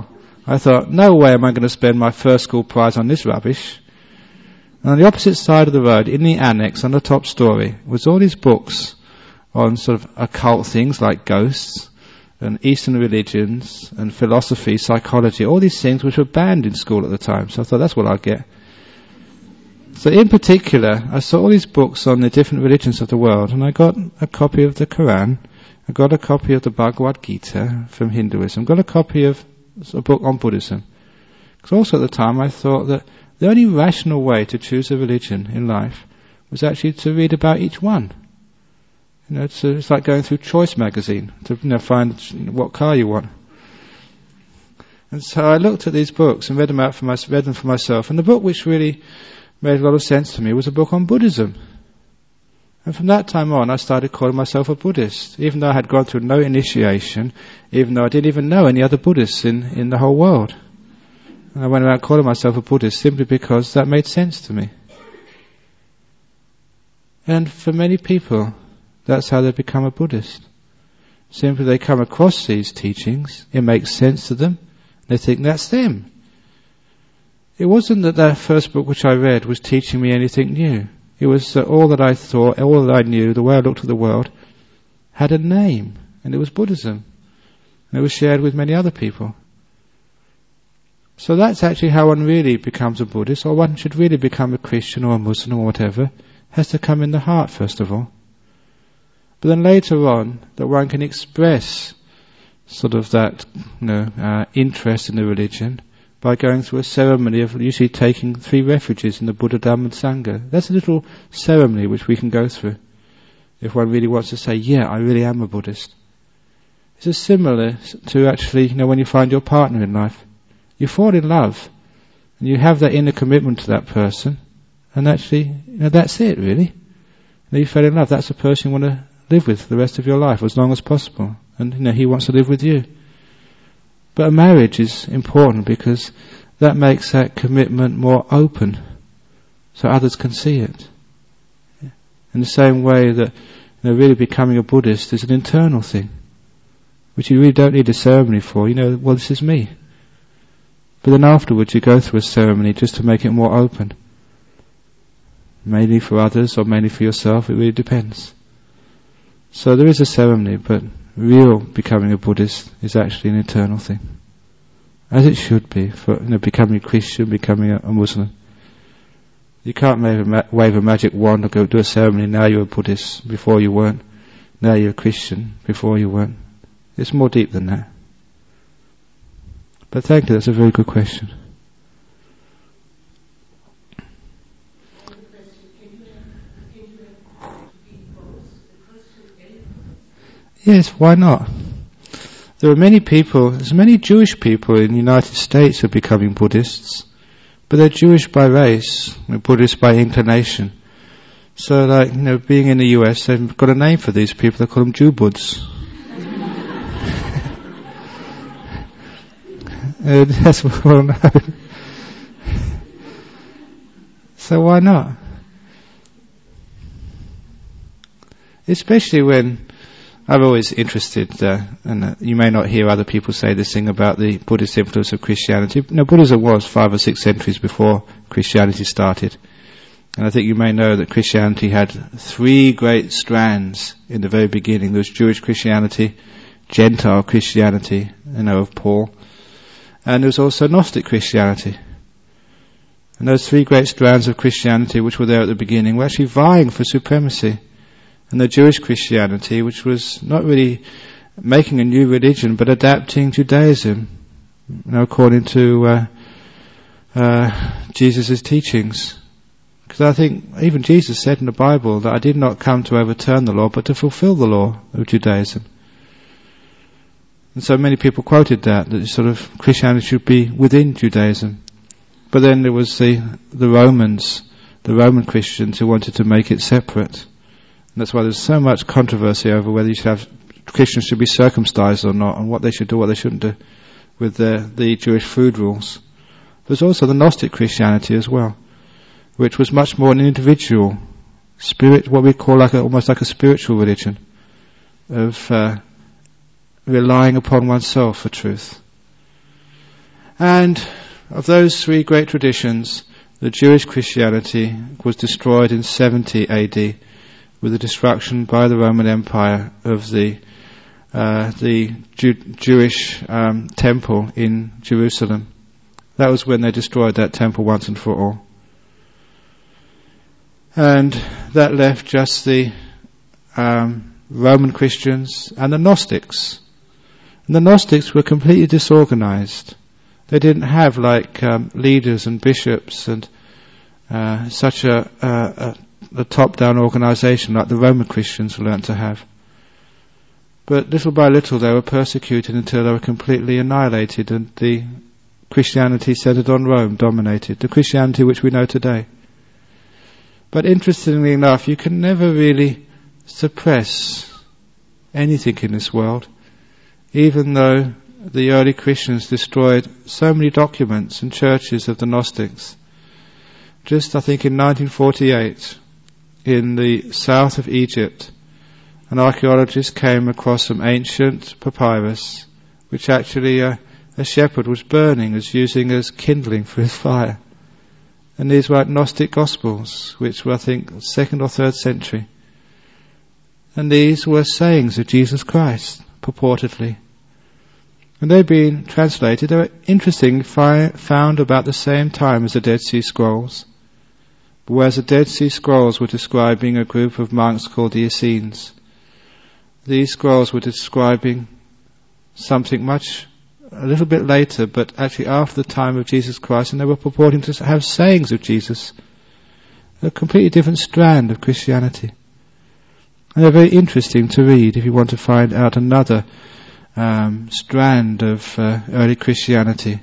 I thought, no way am I going to spend my first school prize on this rubbish. And on the opposite side of the road, in the annex on the top story, was all these books on sort of occult things like ghosts and Eastern religions and philosophy, psychology, all these things which were banned in school at the time. So I thought, that's what I'll get. So in particular, I saw all these books on the different religions of the world, and I got a copy of the Quran, I got a copy of the Bhagavad Gita from Hinduism, got a copy of a book on Buddhism. Because also at the time I thought that the only rational way to choose a religion in life was actually to read about each one. You know, it's, uh, it's like going through Choice magazine to you know, find what car you want. And so I looked at these books and read them out for my, read them for myself. And the book which really made a lot of sense to me was a book on Buddhism. And from that time on, I started calling myself a Buddhist, even though I had gone through no initiation, even though I didn't even know any other Buddhists in, in the whole world. And I went around calling myself a Buddhist simply because that made sense to me. And for many people, that's how they become a Buddhist. Simply they come across these teachings, it makes sense to them, they think that's them. It wasn't that that first book which I read was teaching me anything new. It was that all that I thought, all that I knew, the way I looked at the world, had a name, and it was Buddhism. And it was shared with many other people. So that's actually how one really becomes a Buddhist, or one should really become a Christian or a Muslim or whatever. It has to come in the heart first of all. But then later on, that one can express sort of that you know, uh, interest in the religion by going through a ceremony of usually taking three refuges in the Buddha, Dhamma and Sangha. That's a little ceremony which we can go through if one really wants to say, yeah, I really am a Buddhist. It's as similar to actually, you know, when you find your partner in life. You fall in love and you have that inner commitment to that person, and actually, you know, that's it really. You know, you fell in love, that's the person you want to live with for the rest of your life, as long as possible. And, you know, he wants to live with you. But a marriage is important because that makes that commitment more open, so others can see it. In the same way that, you know, really becoming a Buddhist is an internal thing, which you really don't need a ceremony for. You know, well, this is me. But then afterwards you go through a ceremony just to make it more open. Mainly for others or mainly for yourself, it really depends. So there is a ceremony, but real becoming a Buddhist is actually an internal thing. As it should be for you know, becoming a Christian, becoming a, a Muslim. You can't wave a, ma- wave a magic wand or go do a ceremony, now you're a Buddhist, before you weren't. Now you're a Christian, before you weren't. It's more deep than that. But thank you, that's a very good question. Yes, why not? There are many people, there's many Jewish people in the United States who are becoming Buddhists, but they're Jewish by race, they're Buddhist by inclination. So like, you know, being in the U S, they've got a name for these people, they call them Jew-Buds. uh, that's well known. So why not? Especially when I'm always interested, uh, and uh, you may not hear other people say this thing about the Buddhist influence of Christianity. No, Buddhism was five or six centuries before Christianity started. And I think you may know that Christianity had three great strands in the very beginning. There was Jewish Christianity, Gentile Christianity, you know, of Paul. And there was also Gnostic Christianity. And those three great strands of Christianity which were there at the beginning were actually vying for supremacy. And the Jewish Christianity, which was not really making a new religion, but adapting Judaism, you know, according to uh, uh, Jesus' teachings. Because I think even Jesus said in the Bible that I did not come to overturn the law, but to fulfill the law of Judaism. And so many people quoted that, that sort of Christianity should be within Judaism. But then there was the, the Romans, the Roman Christians who wanted to make it separate. And that's why there's so much controversy over whether you should have Christians should be circumcised or not, and what they should do, what they shouldn't do, with the, the Jewish food rules. There's also the Gnostic Christianity as well, which was much more an individual spirit, what we call like a, almost like a spiritual religion, of uh, relying upon oneself for truth. And of those three great traditions, the Jewish Christianity was destroyed in seventy A D with the destruction by the Roman Empire of the uh, the Jew- Jewish um, temple in Jerusalem. That was when they destroyed that temple once and for all. And that left just the um, Roman Christians and the Gnostics. And the Gnostics were completely disorganized. They didn't have like um, leaders and bishops and uh, such a, a, a top-down organization like the Roman Christians learned to have. But little by little they were persecuted until they were completely annihilated, and the Christianity centered on Rome dominated, the Christianity which we know today. But interestingly enough, you can never really suppress anything in this world, even though the early Christians destroyed so many documents and churches of the Gnostics. Just, I think, in nineteen forty-eight, in the south of Egypt, an archaeologist came across some ancient papyrus, which actually uh, a shepherd was burning as using as kindling for his fire. And these were Gnostic Gospels, which were, I think, second or third century. And these were sayings of Jesus Christ, purportedly. And they've been translated. They were interesting, fi- found about the same time as the Dead Sea Scrolls. Whereas the Dead Sea Scrolls were describing a group of monks called the Essenes, these scrolls were describing something much, a little bit later, but actually after the time of Jesus Christ, and they were purporting to have sayings of Jesus. A completely different strand of Christianity. And they're very interesting to read if you want to find out another um, strand of uh, early Christianity.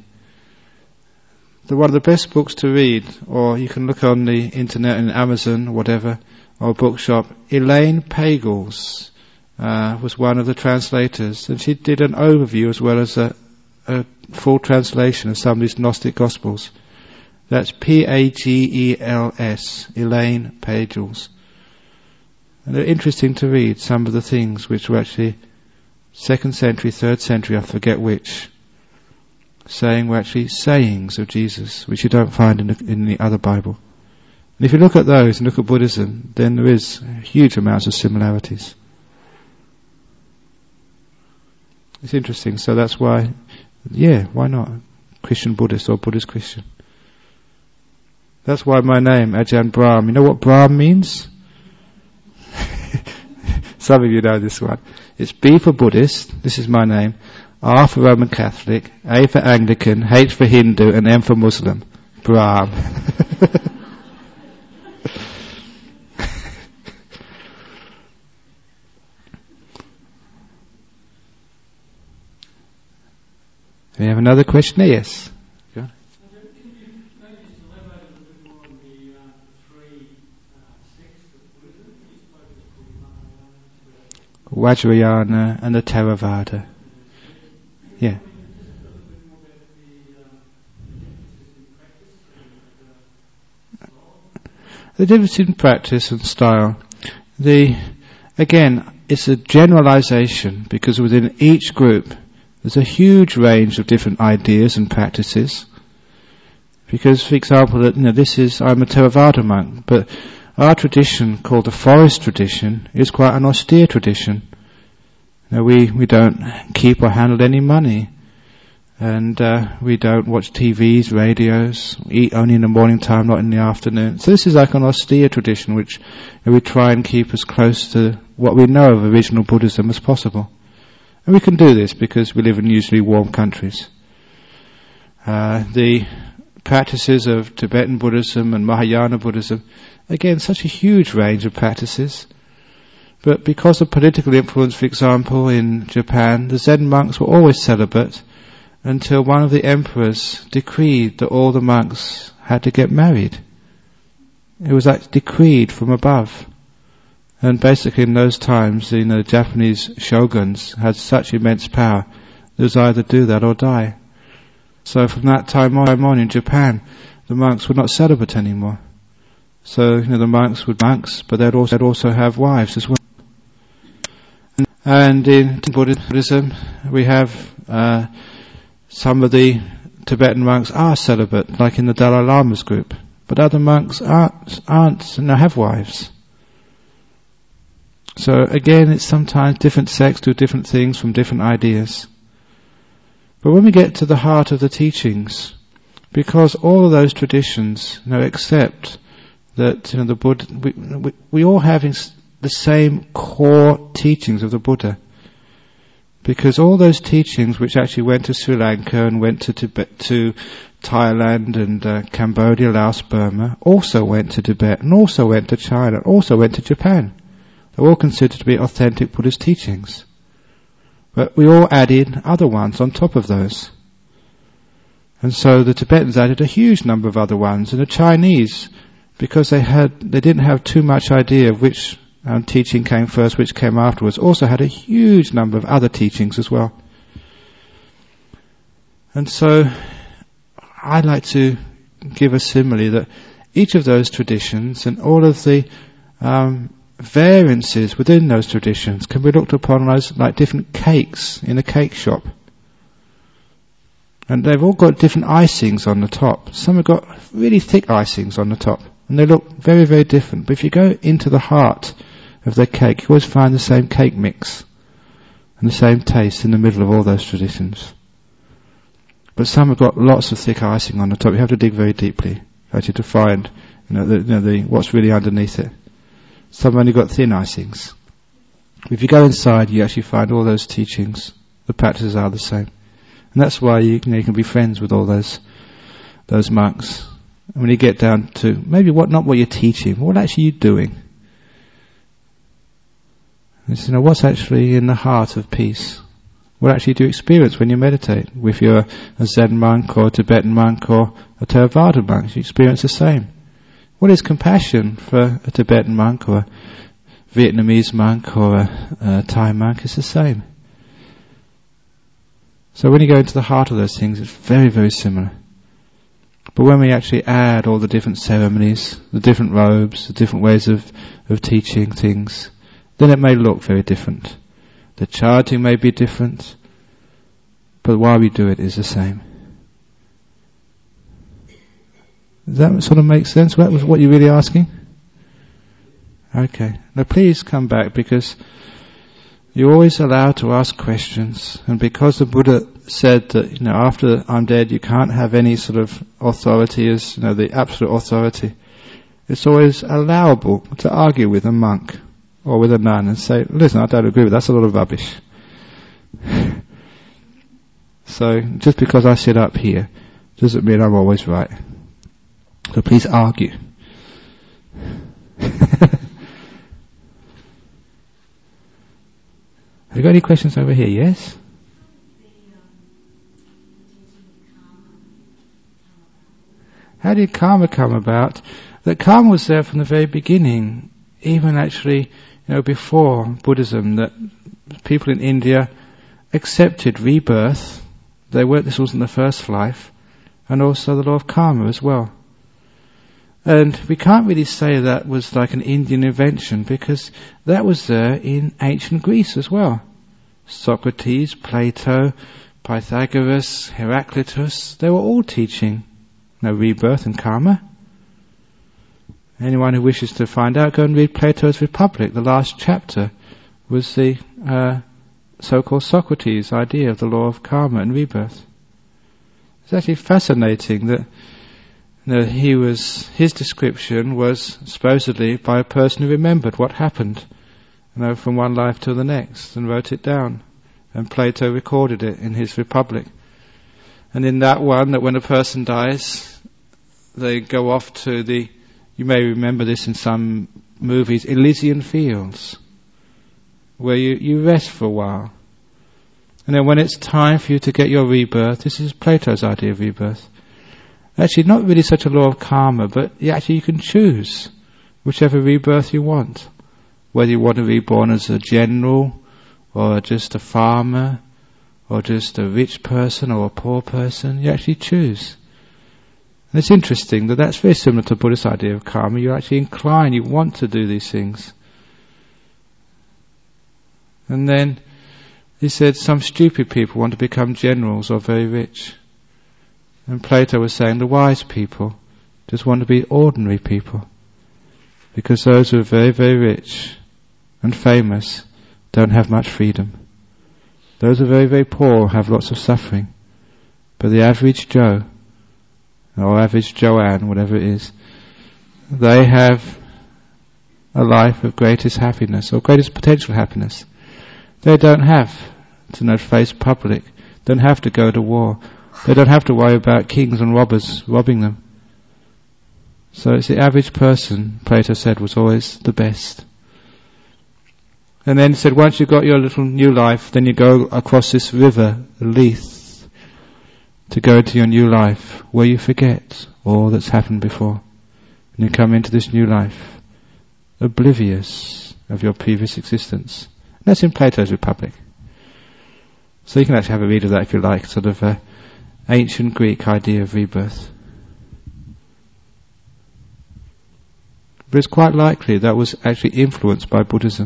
The, one of the best books to read, or you can look on the internet and Amazon, or whatever, or a bookshop, Elaine Pagels uh, was one of the translators, and she did an overview as well as a, a full translation of some of these Gnostic Gospels. That's P A G E L S, Elaine Pagels. And they're interesting to read, some of the things which were actually second century, third century, I forget which, saying were actually sayings of Jesus, which you don't find in the, in the other Bible. And if you look at those and look at Buddhism, then there is huge amounts of similarities. It's interesting, so that's why, yeah, why not? Christian Buddhist or Buddhist Christian. That's why my name, Ajahn Brahm, you know what Brahm means? Some of you know this one. It's B for Buddhist, this is my name, R for Roman Catholic, A for Anglican, H for Hindu, and M for Muslim. Brahm. We have another question? Yes. Go. Vajrayana and the Theravada. Yeah. The difference in practice and style. The again, it's a generalization because within each group there's a huge range of different ideas and practices. Because, for example, that you know, this is I'm a Theravada monk, but our tradition, called the forest tradition, is quite an austere tradition. You know, we we don't keep or handle any money, and uh, we don't watch T Vs, radios. We eat only in the morning time, not in the afternoon. So this is like an austere tradition, which you know, we try and keep as close to what we know of original Buddhism as possible. And we can do this because we live in usually warm countries. Uh, the practices of Tibetan Buddhism and Mahayana Buddhism, again, such a huge range of practices. But because of political influence, for example, in Japan, the Zen monks were always celibate until one of the emperors decreed that all the monks had to get married. It was like decreed from above. And basically in those times, you know, the Japanese shoguns had such immense power, it was either do that or die. So from that time on in Japan, the monks were not celibate anymore. So, you know, the monks were monks, but they'd also, they'd also have wives as well. And in Buddhism, we have uh, some of the Tibetan monks are celibate, like in the Dalai Lama's group, but other monks aren't, aren't and have wives. So again, it's sometimes different sects do different things from different ideas. But when we get to the heart of the teachings, because all of those traditions, you know, accept that, you know, the Buddha, we, we, we all have the same core teachings of the Buddha. Because all those teachings which actually went to Sri Lanka and went to Tibet, to Thailand and uh, Cambodia, Laos, Burma, also went to Tibet and also went to China, also went to Japan. They're all considered to be authentic Buddhist teachings. But we all added other ones on top of those. And so the Tibetans added a huge number of other ones, and the Chinese, because they had, they didn't have too much idea of which um, teaching came first, which came afterwards, also had a huge number of other teachings as well. And so I like to give a simile that each of those traditions and all of the um, variances within those traditions can be looked upon as like different cakes in a cake shop. And they've all got different icings on the top. Some have got really thick icings on the top. And they look very, very different. But if you go into the heart of the cake, you always find the same cake mix. And the same taste in the middle of all those traditions. But some have got lots of thick icing on the top. You have to dig very deeply actually to find, you know, the, you know, the, what's really underneath it. Some have only got thin icings. If you go inside, you actually find all those teachings. The practices are the same. And that's why you, you know, you can be friends with all those those monks. And when you get down to maybe what not what you're teaching, what actually you're doing. It's, you know, what's actually in the heart of peace? What actually do you experience when you meditate? If you're a Zen monk or a Tibetan monk or a Theravada monk, you experience the same. What is compassion for a Tibetan monk or a Vietnamese monk or a, a Thai monk? It's the same. So when you go into the heart of those things, it's very, very similar. But when we actually add all the different ceremonies, the different robes, the different ways of, of teaching things, then it may look very different. The chanting may be different, but why we do it is the same. Does that sort of make sense? That was what you're really asking? Okay. Now please come back, because you're always allowed to ask questions, and because the Buddha said that, you know, after I'm dead you can't have any sort of authority as, you know, the absolute authority, it's always allowable to argue with a monk or with a nun and say, listen, I don't agree with that, that's a lot of rubbish. So just because I sit up here doesn't mean I'm always right. So please argue. Have you got any questions over here? Yes? How did karma come about? That karma was there from the very beginning, even actually, you know, before Buddhism, that people in India accepted rebirth. They weren't, this wasn't the first life, and also the law of karma as well. And we can't really say that was like an Indian invention, because that was there in ancient Greece as well. Socrates, Plato, Pythagoras, Heraclitus, they were all teaching, you know, rebirth and karma. Anyone who wishes to find out, go and read Plato's Republic. The last chapter was the uh, so-called Socrates' idea of the law of karma and rebirth. It's actually fascinating that, you know, he was, his description was supposedly by a person who remembered what happened, you know, from one life to the next, and wrote it down. And Plato recorded it in his Republic. And in that one, that when a person dies, they go off to the, you may remember this in some movies, Elysian Fields, where you, you rest for a while. And then when it's time for you to get your rebirth, this is Plato's idea of rebirth. Actually, not really such a law of karma, but yeah, actually you can choose whichever rebirth you want. Whether you want to be born as a general, or just a farmer, or just a rich person, or a poor person, you actually choose. And it's interesting that that's very similar to Buddhist idea of karma. You actually incline, you want to do these things. And then he said some stupid people want to become generals or very rich. And Plato was saying the wise people just want to be ordinary people, because those who are very, very rich and famous don't have much freedom. Those who are very, very poor have lots of suffering. But the average Joe, or average Joanne, whatever it is, they have a life of greatest happiness, or greatest potential happiness. They don't have to not face public, don't have to go to war, they don't have to worry about kings and robbers robbing them. So it's the average person, Plato said, was always the best. And then he said, once you've got your little new life, then you go across this river, Lethe, to go into your new life, where you forget all that's happened before. And you come into this new life, oblivious of your previous existence. And that's in Plato's Republic. So you can actually have a read of that if you like, sort of an ancient Greek idea of rebirth. But it's quite likely that was actually influenced by Buddhism.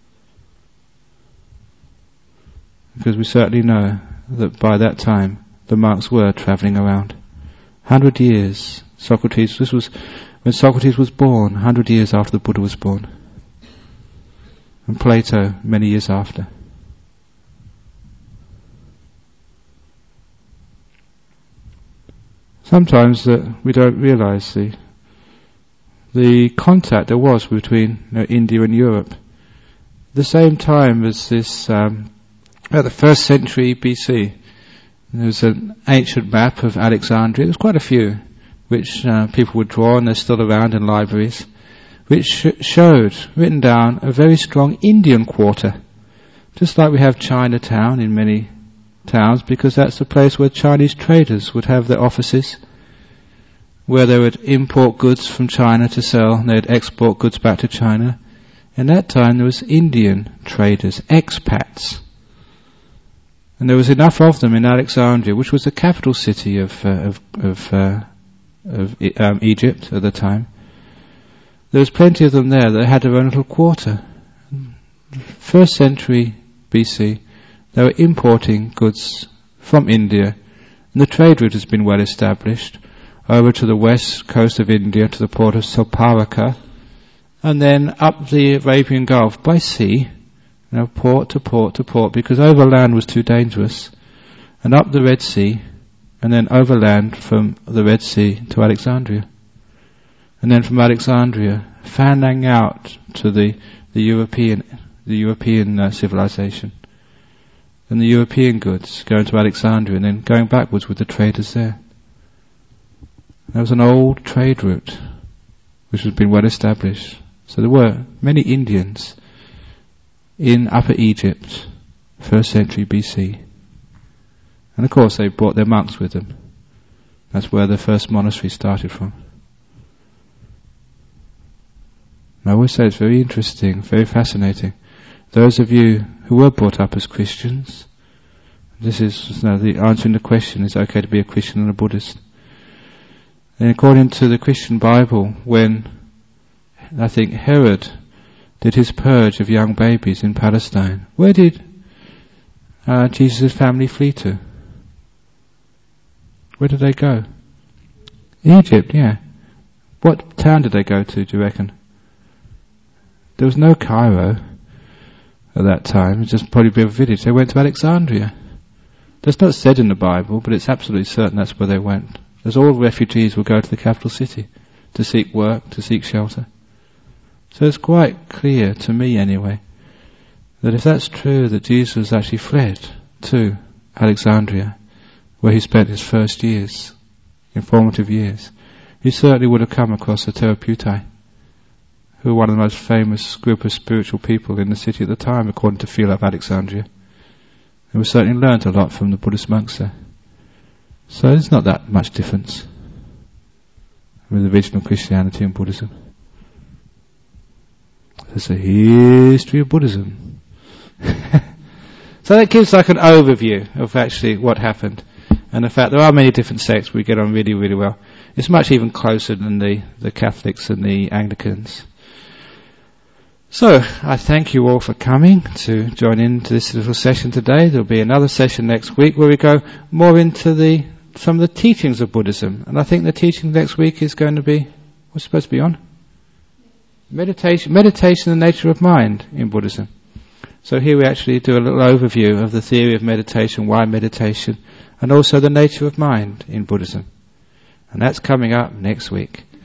Because we certainly know that by that time the monks were travelling around. Hundred years, Socrates, this was when Socrates was born, hundred years after the Buddha was born. And Plato many years after. Sometimes uh, we don't realise the the contact there was between you know, India and Europe. At the same time as this, um, at the first century B C, there was an ancient map of Alexandria. There's quite a few which uh, people would draw, and they're still around in libraries, which sh- showed, written down, a very strong Indian quarter. Just like we have Chinatown in many towns, because that's the place where Chinese traders would have their offices, where they would import goods from China to sell, and they'd export goods back to China. In that time there was Indian traders, expats. And there was enough of them in Alexandria, which was the capital city of uh, of of, uh, of um, Egypt at the time. There was plenty of them there that had their own little quarter. First century B C, they were importing goods from India, and the trade route has been well established over to the west coast of India, to the port of Silparaka, and then up the Arabian Gulf by sea, you know, port to port to port, because overland was too dangerous, and up the Red Sea, and then overland from the Red Sea to Alexandria, and then from Alexandria fanning out to the the European the European uh, civilization, and the European goods going to Alexandria, and then going backwards with the traders there. There was an old trade route which had been well established. So there were many Indians in Upper Egypt, first century B C. And of course they brought their monks with them. That's where the first monastery started from. And I always say it's very interesting, very fascinating. Those of you who were brought up as Christians, this is you know, the answering the question, is it okay to be a Christian and a Buddhist? And according to the Christian Bible, when I think Herod did his purge of young babies in Palestine, where did uh, Jesus' family flee to? Where did they go? Egypt, yeah. What town did they go to, do you reckon? There was no Cairo at that time. It was just probably a village. They went to Alexandria. That's not said in the Bible, but it's absolutely certain that's where they went. As all refugees will go to the capital city to seek work, to seek shelter. So it's quite clear, to me anyway, that if that's true, that Jesus actually fled to Alexandria, where he spent his first years, informative years, he certainly would have come across the Therapeutae, who were one of the most famous group of spiritual people in the city at the time, according to Philo of Alexandria. And we certainly learnt a lot from the Buddhist monks there. So there's not that much difference with original Christianity and Buddhism. There's a history of Buddhism. So that gives like an overview of actually what happened, and the fact there are many different sects we get on really, really well. It's much even closer than the, the Catholics and the Anglicans. So, I thank you all for coming to join in to this little session today. There'll be another session next week where we go more into the some of the teachings of Buddhism. And I think the teaching next week is going to be, what's supposed to be on? Meditation, meditation and the nature of mind in Buddhism. So here we actually do a little overview of the theory of meditation, why meditation, and also the nature of mind in Buddhism. And that's coming up next week.